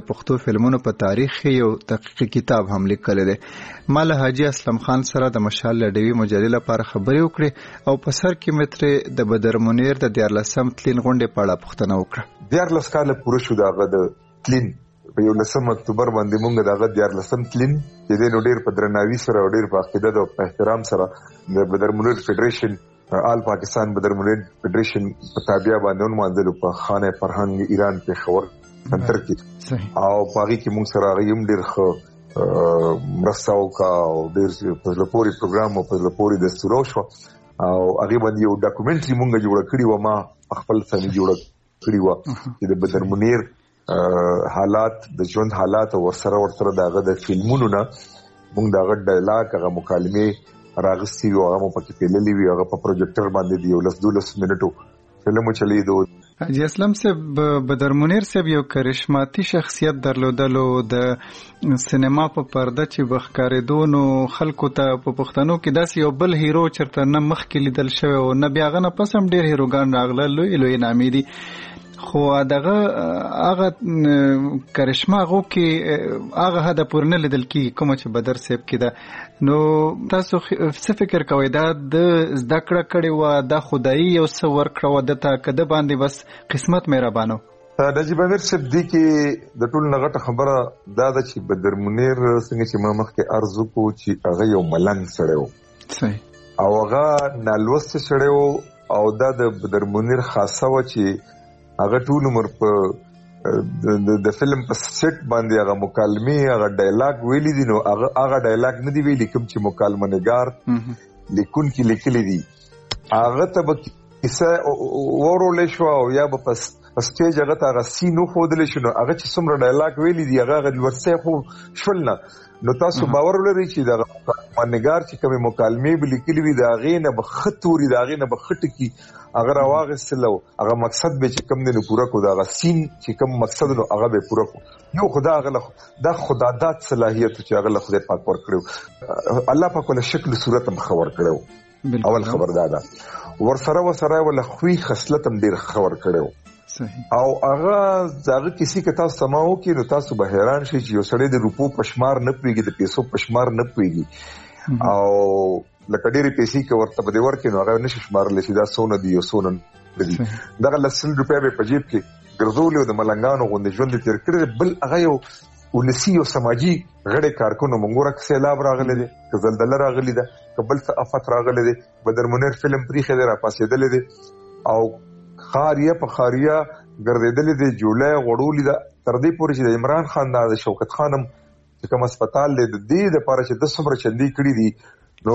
پښتو فلمونو په تاریخ یو تحقیقي کتاب هم لیکل دی. مال حاجی اسلم خان سره د مشال لډوي مجلې لپاره خبرې وکړې او په سر کې متر د بدر منیر د دیارلسم تلین غونډې په اړه پوښتنه وکړه. دیارلس کاله پوره شو دغه د تلین په یو لسم اکتوبر باندې مونږ دغه دیارلسم تلین چې د نو ډیر په درناوي سره او ډیر په عقیده او په احترام سره د بدر منیر فدریشن آل پاکستان بدر منیر فدریشن په تابع باندې مانځلو په خانه فرهنګ ایران په خبر سنټر کې او باغی کې مونږ سره غیم ډیر خو مرستاو کا او ډیر په لپوري پروګرام او په لپوري دستور شو او هغه باندې یو ډاکومنټري مونږ جوړ کړی و ما خپل څنګه جوړ کړی و چې د بدر منیر حالات د ژوند حالات او سره ورسره دغه د فلمونو نه موږ دغه ډایلاګ هغه مکالمه راغستي او هغه په کې پیللې وی هغه په پروجیکټر باندې دی ولس دولس منټو فلم چلی دو. حاجی اسلم صاحب بدر منیر صاحب یو کرشماتي شخصیت درلودلو د سینما په پرده چې بخکارېدو نو خلکو ته په پښتنو کې داسې یو بل هیرو چرته نه مخکې لیدل شوی او نه بیا غنه پس هم ډیر هیروګان راغله لوی لوی نامې دي خو دغه هغه کرشما غو کې هغه هدا پورنه لیدل کی کوم چې بدر صاحب کې دا نو تاسو څه فکر کوئ دا د زده کړه کړي و د خدای یو څه ورکړه و د تا کده باندې بس قسمت مهربانو. نجیب امیر صاحب دی کې د ټول نغټه خبره دا ده چې بدر منیر څنګه چې ما مخکې ارزو کو چې هغه یو ملنګ سره و صحیح او هغه نالوست سره و او دا د بدر منیر خاصه و چې هغه ټول عمر په د فلم په سیټ باندې هغه مکالمه هغه ډایلاګ ویلي دي نو هغه هغه ډایلاګ نه دی ویلي کوم چې مکالمه نگار لیکون کې لیکلي دي هغه ته به کیسه ورولې شو او یا به پس سټیج هغه ته هغه سینو خودلې شو نو هغه چې څومره ډایلاګ ویلي دي هغه ورسې خو شول نه نو تاسو باور ولرئ چې دا مانګار چې کوم مکالمه به لیکلي وي دا غینه به خطوري دا غینه به خټ کی اگر واغسلو هغه مقصد به چې کوم نه پورا کو دا سین چې کوم مقصد نو هغه به پورا کو یو خدا غله دا خدا دات صلاحیت چې هغه خدای پاک ور کړو الله پاک له شکل صورت مخور کړو اول خبر دادا ور سره و سره ول خوې خصلت هم ډیر خبر کړو او هغه زغه کسی که تاسو سماو کې نو تاسو به حیران شئ چې یو سړی د روپو پشمار نه پیږي د پیسو پشمار نه پیږي او لکه ډېری پیسې کې ورته به ورکې نو هغه نشي شمارل چې دا سونه دی یو سونه دی دغه لسل روپیا به په جیب کې ګرځول او د ملنګانو غوندې ژوند تیر کړی بل هغه یو ولسی او سماجی غړي کارکونو منګوره کې سیلاب راغلی دی که زلزلہ راغلی ده که بل څه آفت راغلی دی بدر منیر فلم پریخه دی را پاسېدلی دی او خاریه په خاریه ګرځېدلې د جولای غړولې ده تر دې پورې چې د عمران خان د شوکت خانم چې کوم هسپتال دی د دې لپاره چې د څومره چندي کړي دي نو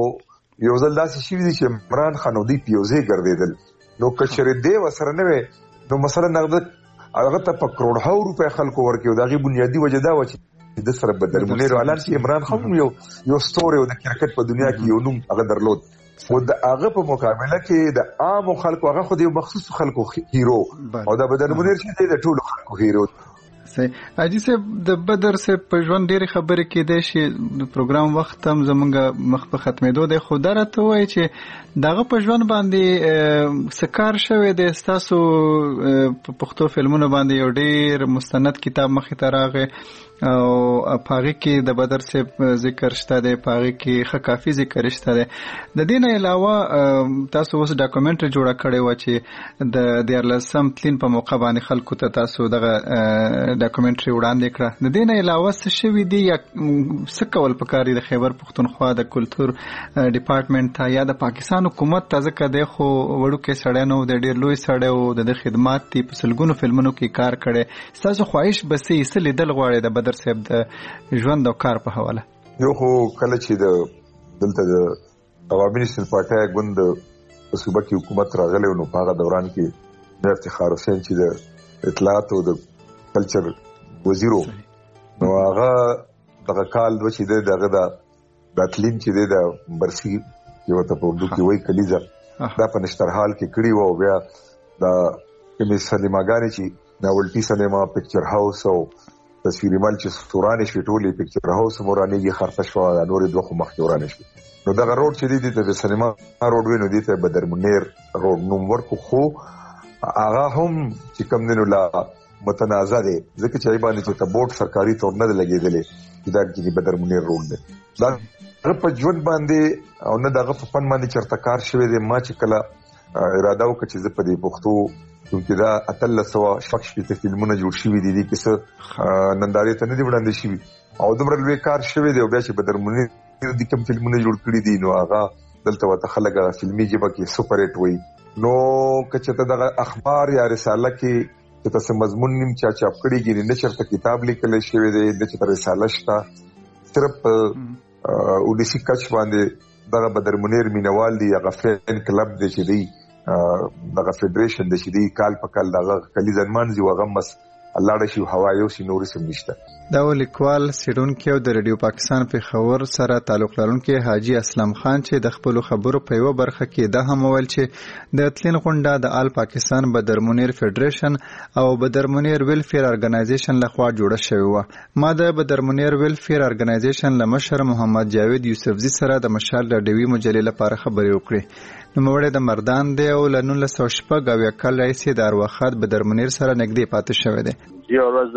یو ځل داسې شي دي چې عمران خان او دی پیوزي ګرځېدل نو کچره دی وسره نه وي نو مثلا نغد هغه ته په کروڑ روپے خلکو ورکیو دغه بنیادی وجه دا و چې د سره بدر منیر اعلان چې عمران خان یو یو ستوري د کرکټ په دنیا کې یو نوم هغه درلود او د هغه په مقابله کې د عام خلکو هغه خو د مخصوص خلکو هیرو او د بدر منیر چې د ټولو خلکو هیرو صحیح. حاجی صاحب د بدر صاحب په ژوند ډېرې خبرې کېدای شي د پروګرام وخت هم زمونږ مخ په ختمېدو دی خو دا راته وایي چې دغه په ژوند باندې څه کار شوی دی ستاسو په پښتو فلمونو باندې یو ډېر مستند کتاب مخې ته راغی او پاغي کې د بدر صاحب ذکر شته دی پاغي کې ښه کافي ذکر شته دی د دې نه علاوه تاسو اوس ډاکومنټري جوړه کړې وه چې د دیارلسم تلین په موقع باندې خلکو ته تاسو دغه ډاکومنټري وړاندې کړه د دې نه علاوه څه شوي دي یا څه کول پکار دي د خیبر پښتونخوا د کلتور ډپارټمنټ ته یا د پاکستان حکومت ته ځکه دی خو وړوکی سړی نه و د ډېر لوی سړی و د ده خدمات دي په سلګونو فلمونو کې کار کړی ستاسو خواهش به څه څه لیدل غواړئ د بدر صاحب د ژوند او کار په حواله یو خو کله چې د دلته د عوامي نېشنل پارټۍ ګوند په صوبه کې حکومت راغلی نو په هغه دوران کې میر افتخار حسین چې د اطلاعات او د کلچر وزیرو نو هغه دغه کال دوه چې دغه د داتلین چې د برسي یو ته په اردو کې وایي کلیزه دا په نشترحال کې کړی و او بیا د کومې سینماګانې چې ناولټي سینما پکچر هاوس او تصویري مال چې ستورانه شوي ټولې پکچر هاوس مورانېږي خرڅه شوه د نورې دوه خو مخکې ورانې شوي نو دغه روډ چې دی د سینما روډ وي نو دې ته بدر منیر روډ نوم ورکو خو هغه هم چې کوم دی نو لا متنازع دی ځکه چې ای باندې چې ته بورډ سرکاري تور نه لګیدلې دا کې بدر منیر رول دی دا په ژوند باندې او نه دغه په فن باندې چرته کار شوی دی ما چې کله اراده وکړه چې زه په دې پښتو چې دا اتل سوا شپږ شپږ فلمونه جوړ شوي دي دي کیسه نندارې ته نه دی وړاندې شوی او دومره لوی کار شوی دی او بیا چې بدر منیر د کوم فلمونه جوړ کړی دي نو هغه دلته وته خلک فلمي جبه کې سپر هټ وي نو کچته دغه اخبار یا رساله کې چې تاسو مضمون نیم چا چاپ کړیږي نه چرته کتاب لیکل شوی دی د چتر رساله شته صرف اودیسی کچ باندې دغه بدر منیر مینوال دی هغه فین کلب دی چې دی دغه فدریشن د شې دی کال په کال دغه کلی ځنمانځي وغمس الله د شي هوا یو سي نور سم نشته دا لیکوال سیډونکو د رادیو پاکستان په خبر سره تعلق لرونکي حاجی اسلم خان چې د خپل خبرو په یو برخه کې دا هم ویل چې د اتلین غونډه د آل پاکستان بدر منیر فدریشن او بدر منیر ویلفیر ارګنایزیشن لخوا جوړه شوې و ما د بدر منیر ویلفیر ارګنایزیشن لمشر محمد جاوید یوسفزی سره د مشال رادیوي مجلې لپاره خبرې وکړې نو موږ د مردان دی او لنون له شپږ او کال رئیس د اروخات بدر منیر سره نږدې پاتې شوی دی یو ورځ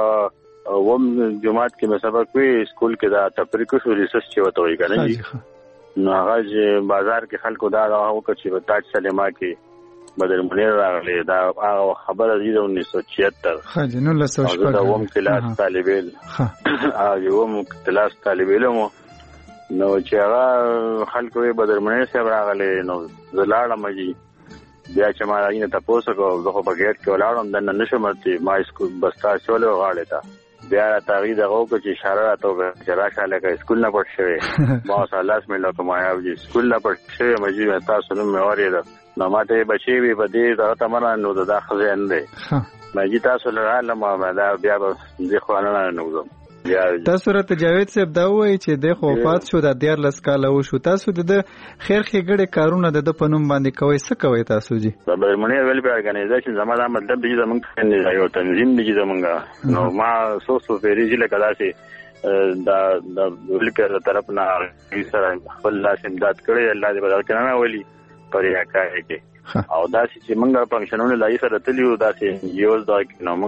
وم جماعت کې مې سبق وی سکول کې دا تفریقو شو ریسرچ چې وته وی کنه نو هغه بازار کې خلکو دا راو چې تاج سلیما کې بدر منیر راغلی دا خبره دی د انیس سو چھہتر خاجي نو له شپږ دا وم کلاس طالب علم هغه وم کلاس طالب علم نو چې هغه خلکو بدر منیر صاحب راغلی نو زلاړه مجي بیا چې ما راینه تاسو کو زه په بغیر کې ولاړم د نن نشم مرتي ما سکول بستا شولو غاړه تا بیا تغیر دغه کو چې اشاره راته چې راشه لکه سکول نه پټ شوی ما سلاس مې لکه ما یو چې سکول نه پټ شوی مجي تاسو نو مې اورید نو ماته بچي وي په دې دا تمره نو دا خزین دی مجي تاسو لراله ما دا بیا به ځخ نه نو تاسو راته جاوید صاحب دا وایي چې د خو وفات شو د ډیر لس کال وشو تاسو د خیر خېګړې کارونه د پنوم باندې کوي څه کوي تاسو جی د برمنی ویلفیر ارګنایزیشن زموږ مطلب دی زموږ څنګه یو تنظیم دی زموږ نو ما سو سو پیریږي لکه داسې دا د ویلفیر طرف نه سره خپل لاس امداد کړی الله دې بدل کړي نه ولي پرې راکای کې او داسې چې موږ فنکشنونه لای سره تلیو داسې یوز دا نو موږ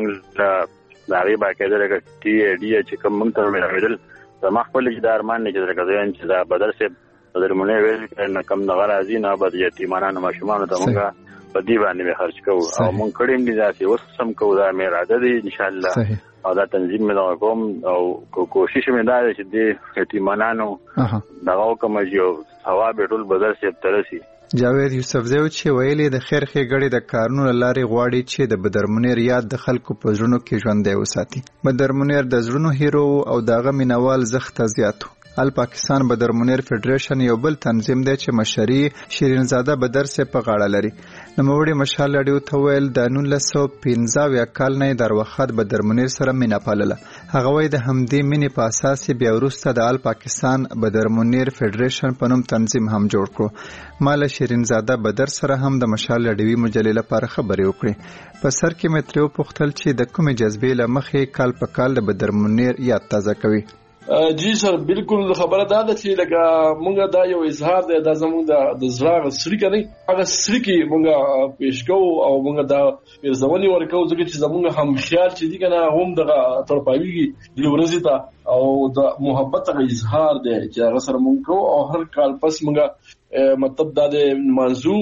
دا غي باکې درګه ټي ډي چې کوم موږ ته مېرل زما خپل جدار مان نه چې درګه ځین چې دا بدر سه بدر مونږ ویل نه کم نه غراځي نه بد یتیمانو ماشومان ته موږ په دی باندې خرج کوو او موږ کړیم دي ځاسي وسم کوو دا مې اراده دي ان شاء الله او دا تنظیم مې دا کوم او کوشش مې دا چې دې یتیمانو دا کوم یو ثواب ټول بدر سه ترسي جاوید یوسفزی چې ویلي د خیر خېګړې د کارونو لارې غواړي چې د بدر منیر یاد د خلکو په ژوندونو کې ژوندۍ وساتي بدر منیر د زړونو هیرو او دغه مینوال زخت زیاتو ال پاکستان بدر منیر فدریشن یو بل تنظیم دی چې مشري شیرین زاده بدر سه په غاړه لري نوموړي مشال لړیو ته ویل د نولس سو پنځه کال نه در وخت بدر منیر سره مینا پالله هغه وای د همدې مینې په اساس بیا وروسته د ال پاکستان بدر منیر فدریشن په نوم تنظیم هم جوړ کړو مال شیرین زاده بدر سره هم د مشال لړیوي مجلې لپاره خبرې وکړي په سر کې متریو پختل چې د کومې جذبې لمخې کال په کال د بدر منیر یاد تازه کوي جی سر بالکل خبره دا ده چې لکه مونږ دا یو اظهار دی دا زموږ د زړه سړی کني هغه سړی کې مونږ پیش کوو او مونږ دا ورزونی ورکو ځکه چې زموږ هم خیال چې دی کنه هم دغه ترپاویږي د ورځې ته او د محبت غو اظهار دی چې هغه سره مونږ کوو او هر کال پس مونږ مطلب دا د منځو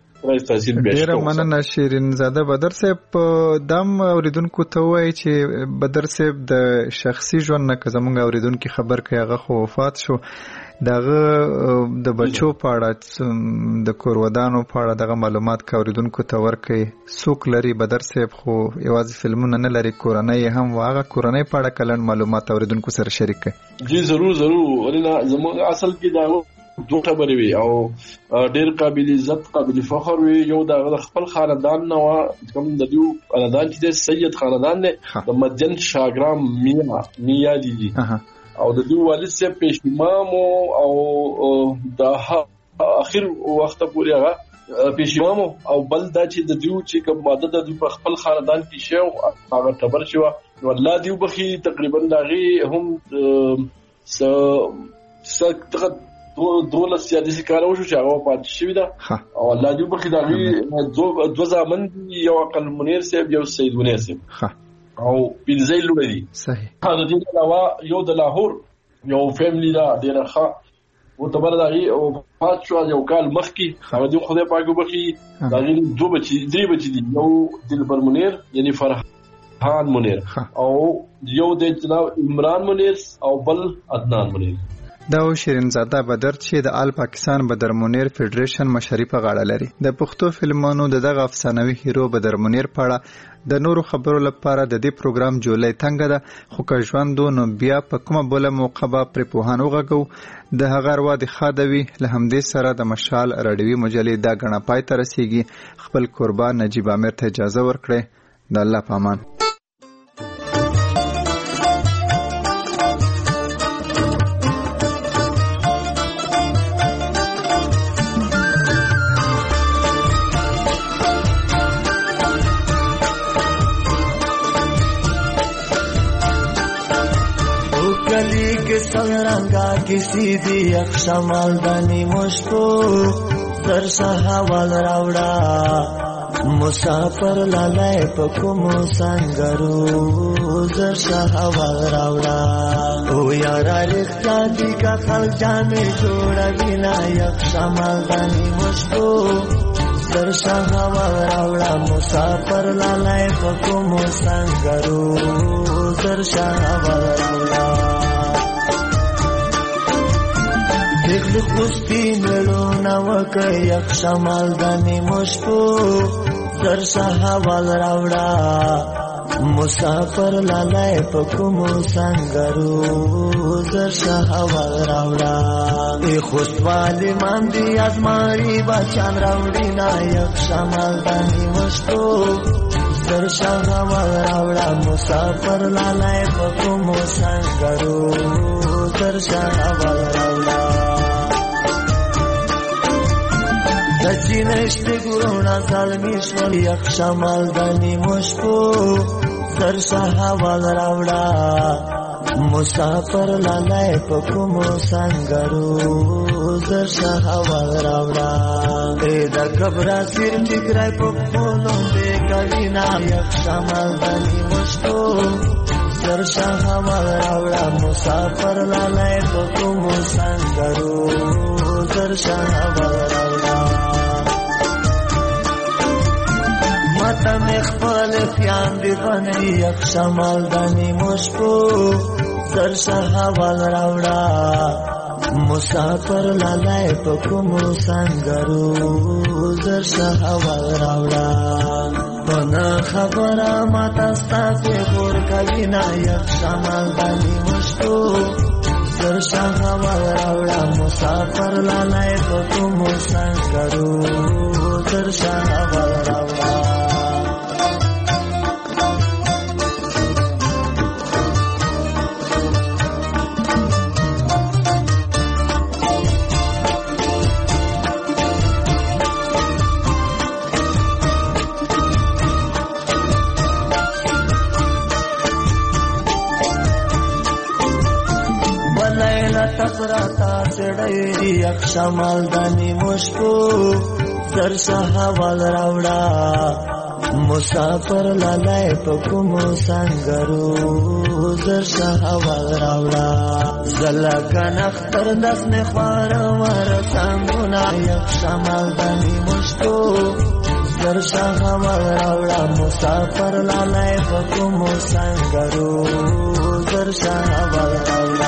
ډیر مننه شیرین زاده بدر صاحب دم اوریدونکو ته وایي چې بدر صاحب د شخصي ژوند نه زموږ اوریدونکو خبر کوي هغه خو وفات شو دغه د بچو په اړه د کورودانو په اړه دغه معلومات اوریدونکو ته ورکړي څوک لري بدر صاحب خو یوازې فلمونه نه لري کورنۍ هم واغه کورنۍ په اړه کلن معلومات اوریدونکو سره شریک کړي جی ضرور ضرور ولنه زموږ اصل کې دا دوه خبرې وي او ډېر قابل عزت قابل فخر وي یو د خپل خاندان نو کوم د دیو خاندان چې سید خاندان نه د مدین شاګرام میا میا دي او د دیو والد سے پیش امام او د اخر وخت پورې هغه پیش امام او بل دا چې د دیو چې کوم ماده د دیو په خپل خاندان کې شو هغه خبر شو والله دیو بخي تقریبا داغي هم س س دو دوله سیاسي کار وشو چې هغه پاتې شوی دا او الله دې په خدای دو دو ځامن یو عقل منیر صاحب یو سید منیر صاحب او پنځه لوړ دي. صحیح. دا د دې علاوه یو د لاهور یو فیملی دا ډیره ښه وتبر دا او پات شو یو کال مخکې هغه دی خدای پاک وبخي دا دوه بچي درې بچي دي یو دلبر منیر یعنی فرحان منیر او یو د جناب عمران منیر او بل عدنان منیر. دا شیرینزاده بدر چې د آل پاکستان بدر منیر فدریشن مشري په غاړه لري. د پښتو فلمونو دغه افسانوي هیرو بدر منیر پاړه د نورو خبرو لپاره د دې پروګرام جولای تنګ ده خو که ژوندو نو بیا په کومه بوله موقع به پر پوهان وغږو د هغه اروا د خادوي له همدې سره د مشال رادیوي مجلې دا غنا پای ته رسیږي. خپل قربان نجیب عامر ته اجازه ورکړئ. د الله پامان. संगरंगा किसी दी अक्षमाल दानी मुझको दर्शा हवाल रावड़ा मुसाफर लालाय पकुमो संगरू दर्शा हवाल रावड़ा ओ यारा रिक्ता दी का खल जाने जोड़ा बिना अक्षमाल दानी मुझको दर्शा हवाल रावड़ा मुसाफर लालाय पकुमो संगरू दर्शा हवाल रावड़ा देखो कुश्ती मेलो नवक यक शमाल दानी मुझको दर्शा हवाल रावड़ा मुसाफर लालाय पकुमो संगरू दर्शा हवाल रावड़ा ए खुशवाली मांदी आजमारी बचान रावड़ी नायक शमाल दानी मुझको दर्शा हवाल रावड़ा मुसाफर लालाय पकुमो संगरू दर्शा हवाल रावड़ा सच्ची नष्ट गुरुना सालमीश्वर यक्षा मालदानी मुझको दर्शा हवाल रावड़ा मुसाफर लालाय पकुमो संगरू दर्शा हवाल रावड़ा बेदा कबरा सिर टिकराय पकुलो दे कविना यक्षा मालदानी मुझको दर्शा हवाल रावड़ा मुसाफर लालाय पकुमो संगरू दर्शा हवाल रावड़ा माता में खपल ख्यान दी बनी यक्षा मालदानी मुझको दर्शा हवाल रावड़ा मुसाफर लालाय पकुमो संगरू दर्शा हवाल रावड़ा बना खबरा माता स्ताफे बोर कविना यक्षा मालदानी मुझको दर्शा हवाल रावड़ा मुसाफर लालाय पकुमो संगरू दर्शा हवाल रावड़ा तपराता चढ़ी यक्षा मालदानी मुझको दर्शा हवाल रावड़ा मुसाफर लालाय पकुमो संगरू दर्शा हवाल रावड़ा जला कन अख्तर दस में ख्वार वर संगुना यक्षा मालदानी मुझको दर्शा हवाल रावड़ा मुसाफर लालाय पकुमो संगरू दर्शा हवाल रावड़ा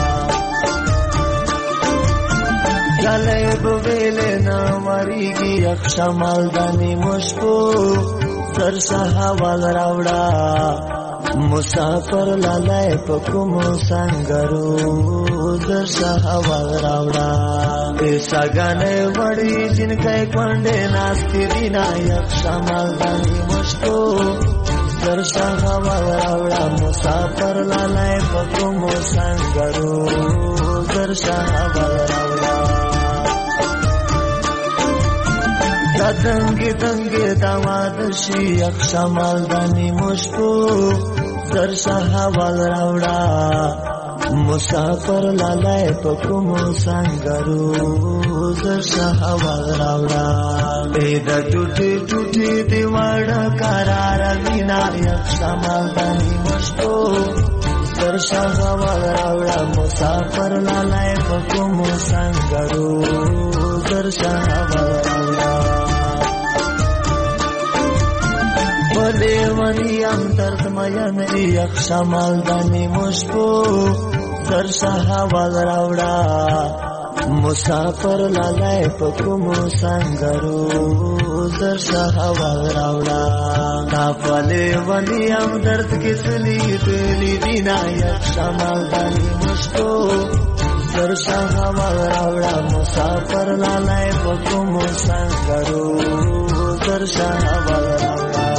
गले बुवेले ना मरीगी यक्षा मालदानी मुझको दर्शा हवाल रावड़ा मुसाफर लालाय पकुमो संगरू दर्शा हवाल रावड़ा ऐसा गाने बड़ी जिनके पंडे नास्ती बिना यक्षा मालदानी मुझको दर्शा हवाल रावड़ा मुसाफर लालाय पकुमो संगरू दर्शा हवाल रावड़ा दंगे दंगे दामाद श्री यक्षा मालदानी मुझको दर्शा हवाल रावड़ा मुसाफर लालाय पकुमो संगरू दर्शा हवाल रावड़ा बेदा टूटे टूटे दिवाड़ा करार बिना دینا یک شمال دانی مشکو در شهوال راوڑا مسافر لالای پکمو سنگرو در شهوال راوڑا بلی ونیم درد مین یک شمال دانی مشکو در شهوال راوڑا مسافر لالای پکمو سنگرو در شهوال راوڑا نافلی ونیم درد کسلی دلی دینا یک شمال دانی مشکو در شهوال راوڑا مسافر لالای پکمو سنگرو در شهوال راوڑا